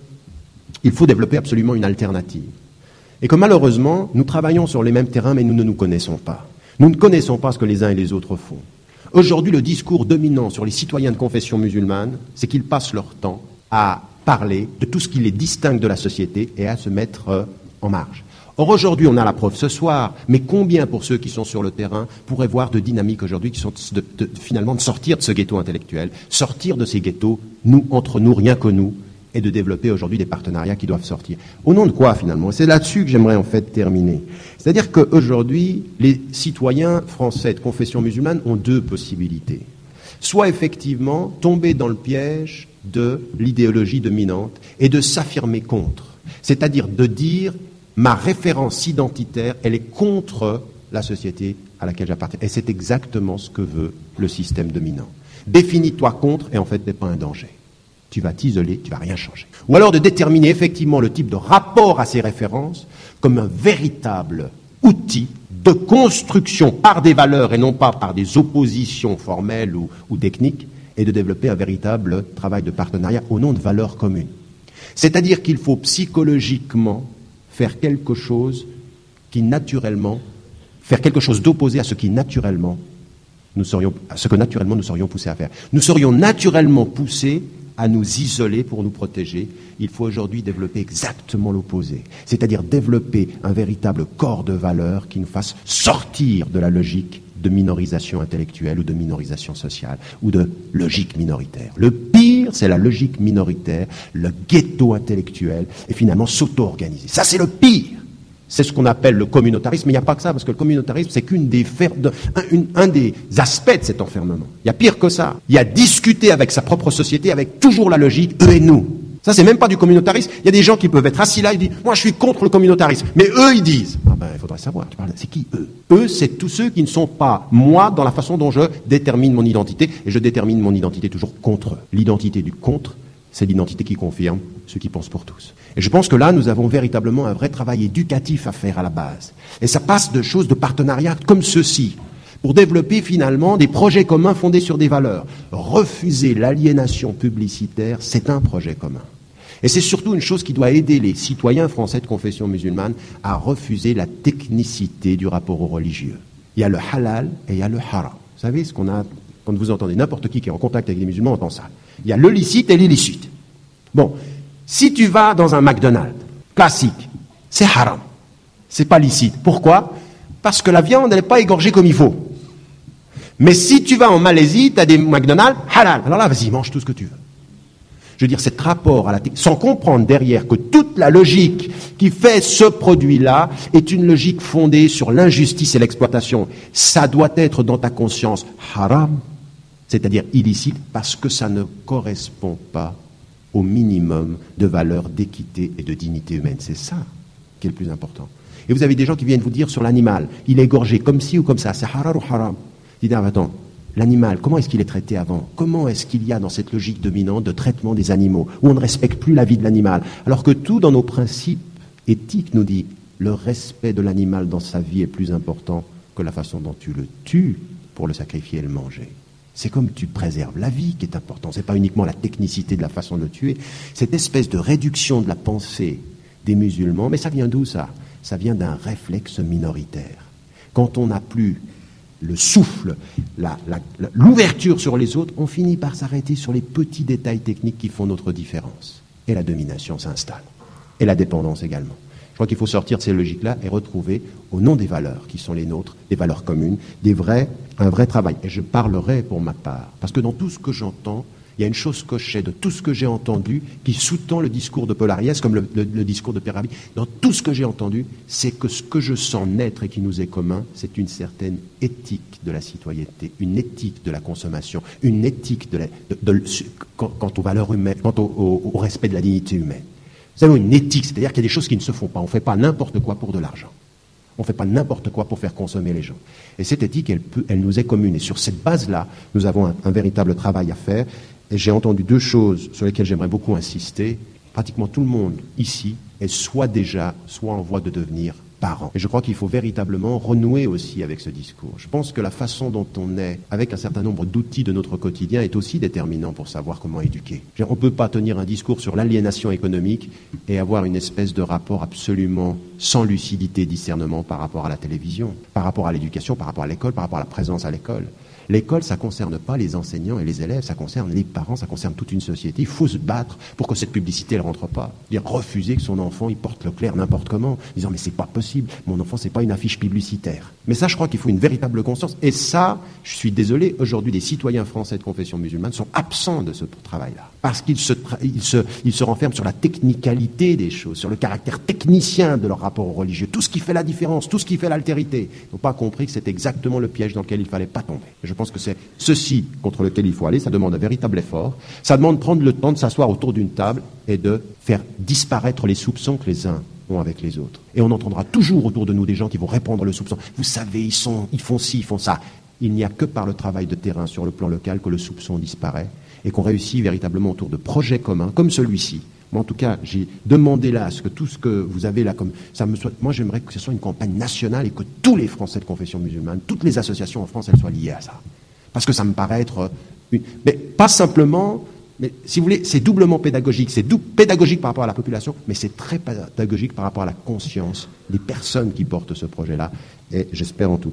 Speaker 7: qu'il faut développer absolument une alternative. Et que malheureusement, nous travaillons sur les mêmes terrains, mais nous ne nous connaissons pas. Nous ne connaissons pas ce que les uns et les autres font. Aujourd'hui, le discours dominant sur les citoyens de confession musulmane, c'est qu'ils passent leur temps à parler de tout ce qui les distingue de la société et à se mettre euh, en marge. Or, aujourd'hui, on a la preuve ce soir, mais combien pour ceux qui sont sur le terrain pourraient voir de dynamiques aujourd'hui qui sont de, de, finalement de sortir de ce ghetto intellectuel, sortir de ces ghettos, nous, entre nous, rien que nous, et de développer aujourd'hui des partenariats qui doivent sortir. Au nom de quoi, finalement? Et c'est là-dessus que j'aimerais en fait terminer. C'est-à-dire qu'aujourd'hui, les citoyens français de confession musulmane ont deux possibilités. Soit effectivement tomber dans le piège de l'idéologie dominante et de s'affirmer contre. C'est-à-dire de dire ma référence identitaire, elle est contre la société à laquelle j'appartiens. Et c'est exactement ce que veut le système dominant. Définis-toi contre et en fait t'es pas un danger. Tu vas t'isoler, tu vas rien changer. Ou alors de déterminer effectivement le type de rapport à ces références comme un véritable outil de construction par des valeurs et non pas par des oppositions formelles ou, ou techniques, et de développer un véritable travail de partenariat au nom de valeurs communes. C'est-à-dire qu'il faut psychologiquement faire quelque chose qui naturellement, faire quelque chose d'opposé à ce qui naturellement Nous serions, ce que naturellement nous serions poussés à faire. Nous serions naturellement poussés à nous isoler pour nous protéger. Il faut aujourd'hui développer exactement l'opposé, c'est-à-dire développer un véritable corps de valeurs qui nous fasse sortir de la logique de minorisation intellectuelle ou de minorisation sociale ou de logique minoritaire. Le pire, c'est la logique minoritaire, le ghetto intellectuel et finalement s'auto-organiser. Ça, c'est le pire. C'est ce qu'on appelle le communautarisme, mais il n'y a pas que ça, parce que le communautarisme, c'est qu'une des fer... de... un, une, un des aspects de cet enfermement. Il y a pire que ça. Il y a discuter avec sa propre société, avec toujours la logique, eux et nous. Ça, c'est même pas du communautarisme. Il y a des gens qui peuvent être assis là et disent, moi, je suis contre le communautarisme. Mais eux, ils disent, ah ben, il faudrait savoir, tu parles, c'est qui eux? Eux, c'est tous ceux qui ne sont pas moi dans la façon dont je détermine mon identité, et je détermine mon identité toujours contre eux. L'identité du contre, c'est l'identité qui confirme ceux qui pensent pour tous. Et je pense que là, nous avons véritablement un vrai travail éducatif à faire à la base. Et ça passe de choses de partenariat comme ceci, pour développer finalement des projets communs fondés sur des valeurs. Refuser l'aliénation publicitaire, c'est un projet commun. Et c'est surtout une chose qui doit aider les citoyens français de confession musulmane à refuser la technicité du rapport au religieux. Il y a le halal et il y a le haram. Vous savez, ce qu'on a, quand vous entendez n'importe qui qui est en contact avec les musulmans, entend ça. Il y a le licite et l'illicite. Bon, si tu vas dans un McDonald's classique, c'est haram. C'est pas licite. Pourquoi? Parce que la viande, elle n'est pas égorgée comme il faut. Mais si tu vas en Malaisie, tu as des McDonald's halal. Alors là, vas-y, mange tout ce que tu veux. Je veux dire, cet rapport à la technique, sans comprendre derrière que toute la logique qui fait ce produit-là est une logique fondée sur l'injustice et l'exploitation. Ça doit être dans ta conscience haram, c'est-à-dire illicite, parce que ça ne correspond pas au minimum de valeurs d'équité et de dignité humaine. C'est ça qui est le plus important. Et vous avez des gens qui viennent vous dire sur l'animal, il est égorgé comme ci ou comme ça, c'est halal ou haram. Dites, ah, attends, l'animal, comment est-ce qu'il est traité avant? Comment est-ce qu'il y a dans cette logique dominante de traitement des animaux, où on ne respecte plus la vie de l'animal, alors que tout dans nos principes éthiques nous dit le respect de l'animal dans sa vie est plus important que la façon dont tu le tues pour le sacrifier et le manger. C'est comme tu préserves la vie qui est important. C'est pas uniquement la technicité de la façon de le tuer. Cette espèce de réduction de la pensée des musulmans, mais ça vient d'où ça? Ça vient d'un réflexe minoritaire. Quand on n'a plus le souffle, la, la, l'ouverture sur les autres, on finit par s'arrêter sur les petits détails techniques qui font notre différence. Et la domination s'installe. Et la dépendance également. Je crois qu'il faut sortir de ces logiques-là et retrouver, au nom des valeurs qui sont les nôtres, des valeurs communes, des vrais, un vrai travail. Et je parlerai pour ma part. Parce que dans tout ce que j'entends, il y a une chose que je sais de tout ce que j'ai entendu qui sous-tend le discours de Paul Ariès, comme le, le, le discours de Pierre Rabhi. Dans tout ce que j'ai entendu, c'est que ce que je sens naître et qui nous est commun, c'est une certaine éthique de la citoyenneté, une éthique de la consommation, une éthique de la, de, de, de, quant, quant aux valeurs humaines, quant au, au, au respect de la dignité humaine. Nous avons une éthique, c'est-à-dire qu'il y a des choses qui ne se font pas. On ne fait pas n'importe quoi pour de l'argent. On ne fait pas n'importe quoi pour faire consommer les gens. Et cette éthique, elle, peut, elle nous est commune. Et sur cette base-là, nous avons un, un véritable travail à faire. Et j'ai entendu deux choses sur lesquelles j'aimerais beaucoup insister. Pratiquement tout le monde ici est soit déjà, soit en voie de devenir parent. Et je crois qu'il faut véritablement renouer aussi avec ce discours. Je pense que la façon dont on est, avec un certain nombre d'outils de notre quotidien, est aussi déterminant pour savoir comment éduquer. On ne peut pas tenir un discours sur l'aliénation économique et avoir une espèce de rapport absolument sans lucidité, discernement par rapport à la télévision, par rapport à l'éducation, par rapport à l'école, par rapport à la présence à l'école. L'école, ça ne concerne pas les enseignants et les élèves, ça concerne les parents, ça concerne toute une société. Il faut se battre pour que cette publicité ne rentre pas. Dire refuser que son enfant il porte Leclerc n'importe comment, disant mais c'est pas possible, mon enfant c'est pas une affiche publicitaire. Mais ça, je crois qu'il faut une véritable conscience. Et ça, je suis désolé, aujourd'hui des citoyens français de confession musulmane sont absents de ce travail-là. Parce qu'ils se, tra- ils se, ils se renferment sur la technicalité des choses, sur le caractère technicien de leur rapport au religieux, tout ce qui fait la différence, tout ce qui fait l'altérité. Ils n'ont pas compris que c'est exactement le piège dans lequel il ne fallait pas tomber. Je pense que c'est ceci contre lequel il faut aller. Ça demande un véritable effort. Ça demande de prendre le temps de s'asseoir autour d'une table et de faire disparaître les soupçons que les uns ont avec les autres. Et on entendra toujours autour de nous des gens qui vont répandre le soupçon. Vous savez, ils sont, ils font ci, ils font ça. Il n'y a que par le travail de terrain sur le plan local que le soupçon disparaît et qu'on réussit véritablement autour de projets communs comme celui-ci. Moi, en tout cas, j'ai demandé là à ce que tout ce que vous avez là comme ça me soit. Moi, j'aimerais que ce soit une campagne nationale et que tous les Français de confession musulmane, toutes les associations en France, elles soient liées à ça. Parce que ça me paraît être une. Mais pas simplement. Mais si vous voulez, c'est doublement pédagogique. C'est dou- pédagogique par rapport à la population, mais c'est très pédagogique par rapport à la conscience des personnes qui portent ce projet-là. Et j'espère en tout cas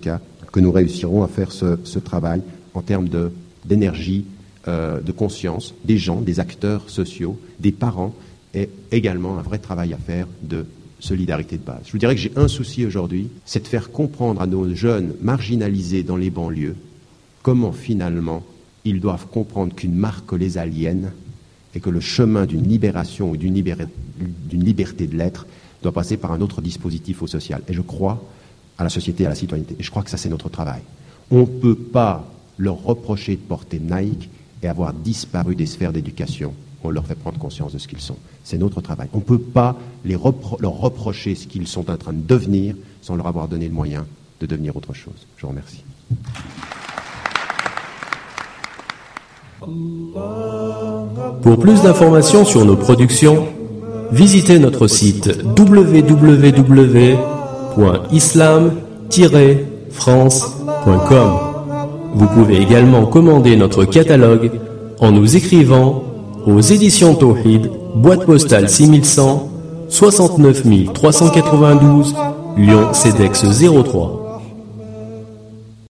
Speaker 7: que nous réussirons à faire ce, ce travail en termes de, d'énergie, euh, de conscience des gens, des acteurs sociaux, des parents, et également un vrai travail à faire de solidarité de base. Je vous dirais que j'ai un souci aujourd'hui, c'est de faire comprendre à nos jeunes marginalisés dans les banlieues comment finalement ils doivent comprendre qu'une marque les aliène et que le chemin d'une libération ou d'une, libér- d'une liberté de l'être doit passer par un autre dispositif au social. Et je crois à la société, à la citoyenneté. Et je crois que ça, c'est notre travail. On ne peut pas leur reprocher de porter Nike et avoir disparu des sphères d'éducation. On leur fait prendre conscience de ce qu'ils sont. C'est notre travail. On ne peut pas les repro- leur reprocher ce qu'ils sont en train de devenir sans leur avoir donné le moyen de devenir autre chose. Je vous remercie.
Speaker 8: Pour plus d'informations sur nos productions, visitez notre site w w w point islam tiret france point com. Vous pouvez également commander notre catalogue en nous écrivant aux éditions Tawhid, boîte postale six mille cent, soixante-neuf mille trois cent quatre-vingt-douze, Lyon C E D E X zéro trois.